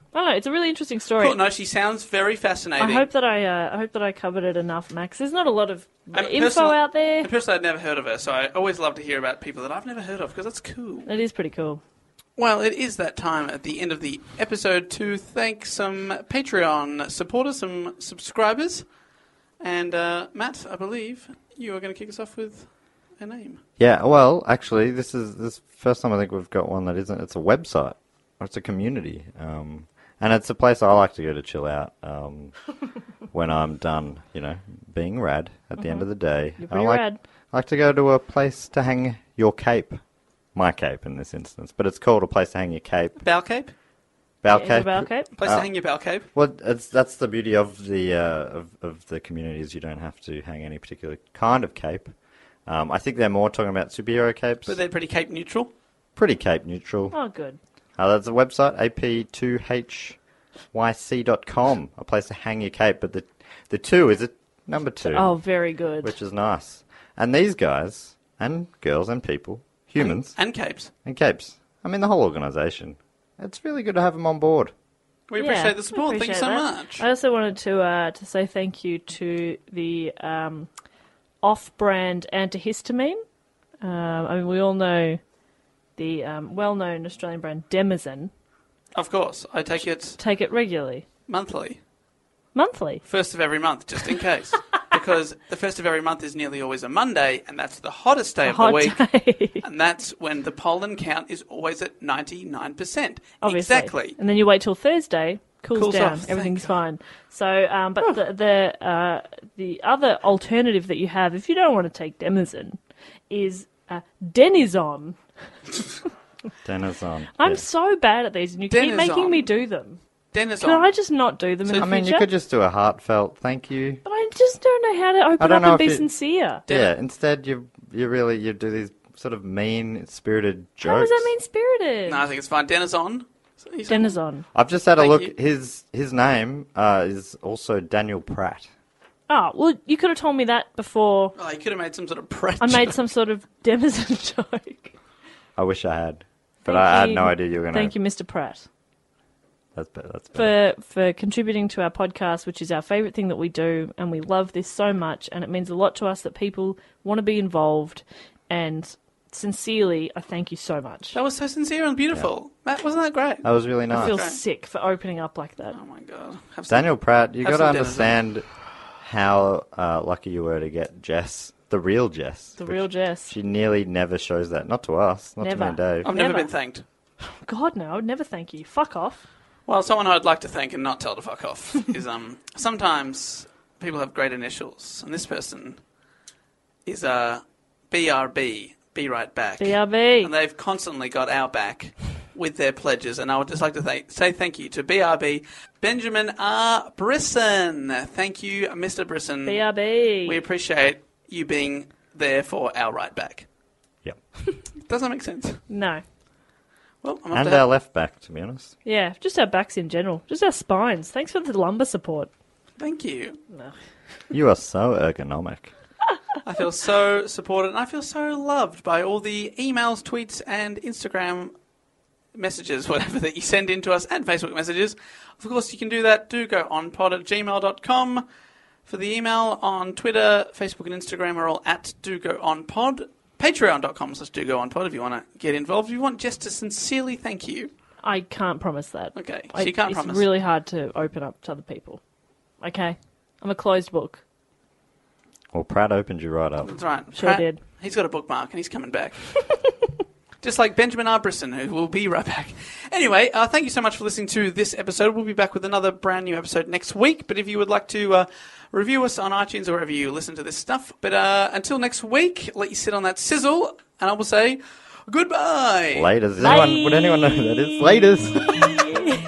I don't know. It's a really interesting story. Cool. No, she sounds very fascinating. I hope that I, uh, I hope that I covered it enough, Max. There's not a lot of And info personal- out there. And personally, I'd never heard of her, so I always love to hear about people that I've never heard of because that's cool. It is pretty cool. Well, it is that time at the end of the episode to thank some Patreon supporters, some subscribers. And uh, Matt, I believe you are going to kick us off with a name. Yeah, well, actually, this is this is the first time I think we've got one that isn't. It's a website, or it's a community, um, and it's a place I like to go to chill out um, when I'm done, you know, being rad at the Mm-hmm. end of the day. You're I pretty like, rad. I like to go to a place to hang your cape, my cape in this instance, but it's called a place to hang your cape. Bow cape? Bow Yeah, is it cape. a bow cape? Place Uh, to hang your bow cape? Well, it's, that's the beauty of the uh, of, of the community is you don't have to hang any particular kind of cape. Um, I think they're more talking about superhero capes. But they're pretty cape neutral. Pretty cape neutral. Oh, good. Uh, that's a website, A P two H Y C dot com, a place to hang your cape. But the the two is a number two, Oh, very good. which is nice. And these guys, and girls and people, humans, And capes. and capes, I mean the whole organisation, it's really good to have them on board. We Yeah, appreciate the we support. Thank you appreciate so that. much. I also wanted to uh, to say thank you to the um, off-brand antihistamine. Um, I mean, we all know the um, well-known Australian brand Demizen. Of course. I take it Take it regularly, monthly. monthly. First of every month, just in case. Because the first of every month is nearly always a Monday, and that's the hottest day of Hot the week. day. And that's when the pollen count is always at ninety-nine percent. Obviously. Exactly. And then you wait till Thursday, cools, Cools down, off, thank everything's God. fine. So, um, but the the, uh, the other alternative that you have, if you don't want to take Demizen, is uh, Denizon. Denizon. I'm yeah. so bad at these, and you keep Denizon. making me do them. Dennis Can I just not do them in So- the I mean, you future? could just do a heartfelt thank you. But I just don't know how to open don't up know and if be you- sincere. Yeah, instead you you really you do these sort of mean spirited jokes. How does that mean spirited? No, I think it's fine. Dennis on. So he's- Denizon. I've just had a Thank look. you. His his name uh, is also Daniel Pratt. Oh, well, you could have told me that before Oh, you could have made some sort of press. I made some sort of Demizen joke. I wish I had, but Thank I had you. no idea you were going to. Thank you, Mister Pratt. That's better. That's better. for for contributing to our podcast, which is our favourite thing that we do, and we love this so much, and it means a lot to us that people want to be involved, and sincerely, I thank you so much. That was so sincere and beautiful. Matt, wasn't that great? That was really I nice. feel Okay. sick for opening up like that. Oh my god. Have some- Daniel Pratt, you Have got to some Denison. understand how uh, lucky you were to get Jess, the real Jess. The which real Jess. She nearly never shows that. Not to us. Not Never. to me and Dave. I've never Never. been thanked. God, no, I would never thank you. Fuck off. Well, someone I'd like to thank and not tell to fuck off is um sometimes people have great initials, and this person is uh, B R B, Be Right Back. B R B. And they've constantly got our back with their pledges, and I would just like to th- say thank you to B R B, Benjamin R. Brisson. Thank you, Mister Brisson. B R B. We appreciate you being there for our right back. Yep. Does that make sense? No. Well, I'm up And to our left back, to be honest. Yeah, just our backs in general. Just our spines. Thanks for the lumbar support. Thank you. You are so ergonomic. I feel so supported, and I feel so loved by all the emails, tweets, and Instagram messages, whatever, that you send in to us, and Facebook messages. Of course, you can do that. Do go on pod at gmail dot com. For the email, on Twitter, Facebook, and Instagram are all at do go on pod. Patreon dot com slash do go on pod if you want to get involved. If you want just to sincerely thank you. I can't promise that. Okay, so I, you can't it's promise. really hard to open up to other people. Okay? I'm a closed book. Well, Pratt opened you right up. That's right. Sure Pratt, did. He's got a bookmark and he's coming back. Just like Benjamin R. Brisson, who will be right back. Anyway, uh, thank you so much for listening to this episode. We'll be back with another brand new episode next week. But if you would like to uh, review us on iTunes or wherever you listen to this stuff. But uh, until next week, let you sit on that sizzle, and I will say goodbye. Laters. Does anyone, would anyone know who that is? Laters.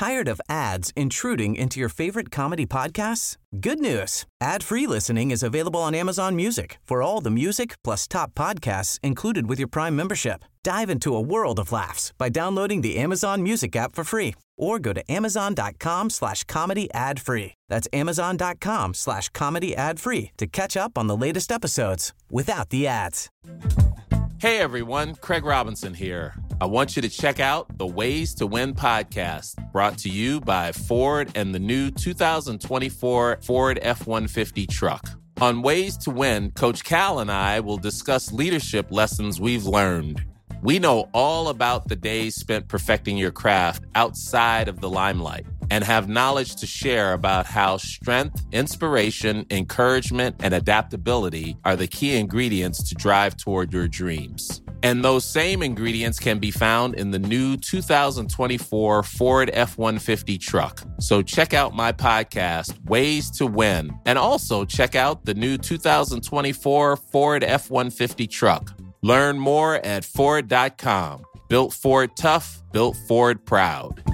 Tired of ads intruding into your favorite comedy podcasts? Good news. Ad-free listening is available on Amazon Music for all the music plus top podcasts included with your Prime membership. Dive into a world of laughs by downloading the Amazon Music app for free or go to amazon.com slash comedy ad free. That's amazon.com slash comedy ad free to catch up on the latest episodes without the ads. Hey everyone, Craig Robinson here. I want you to check out the Ways to Win podcast, brought to you by Ford and the new two thousand twenty-four Ford F one fifty truck. On Ways to Win, Coach Cal and I will discuss leadership lessons we've learned. We know all about the days spent perfecting your craft outside of the limelight and have knowledge to share about how strength, inspiration, encouragement, and adaptability are the key ingredients to drive toward your dreams. And those same ingredients can be found in the new two thousand twenty-four Ford F one fifty truck. So check out my podcast, Ways to Win, and also check out the new two thousand twenty-four Ford F one fifty truck. Learn more at Ford dot com. Built Ford tough, built Ford proud.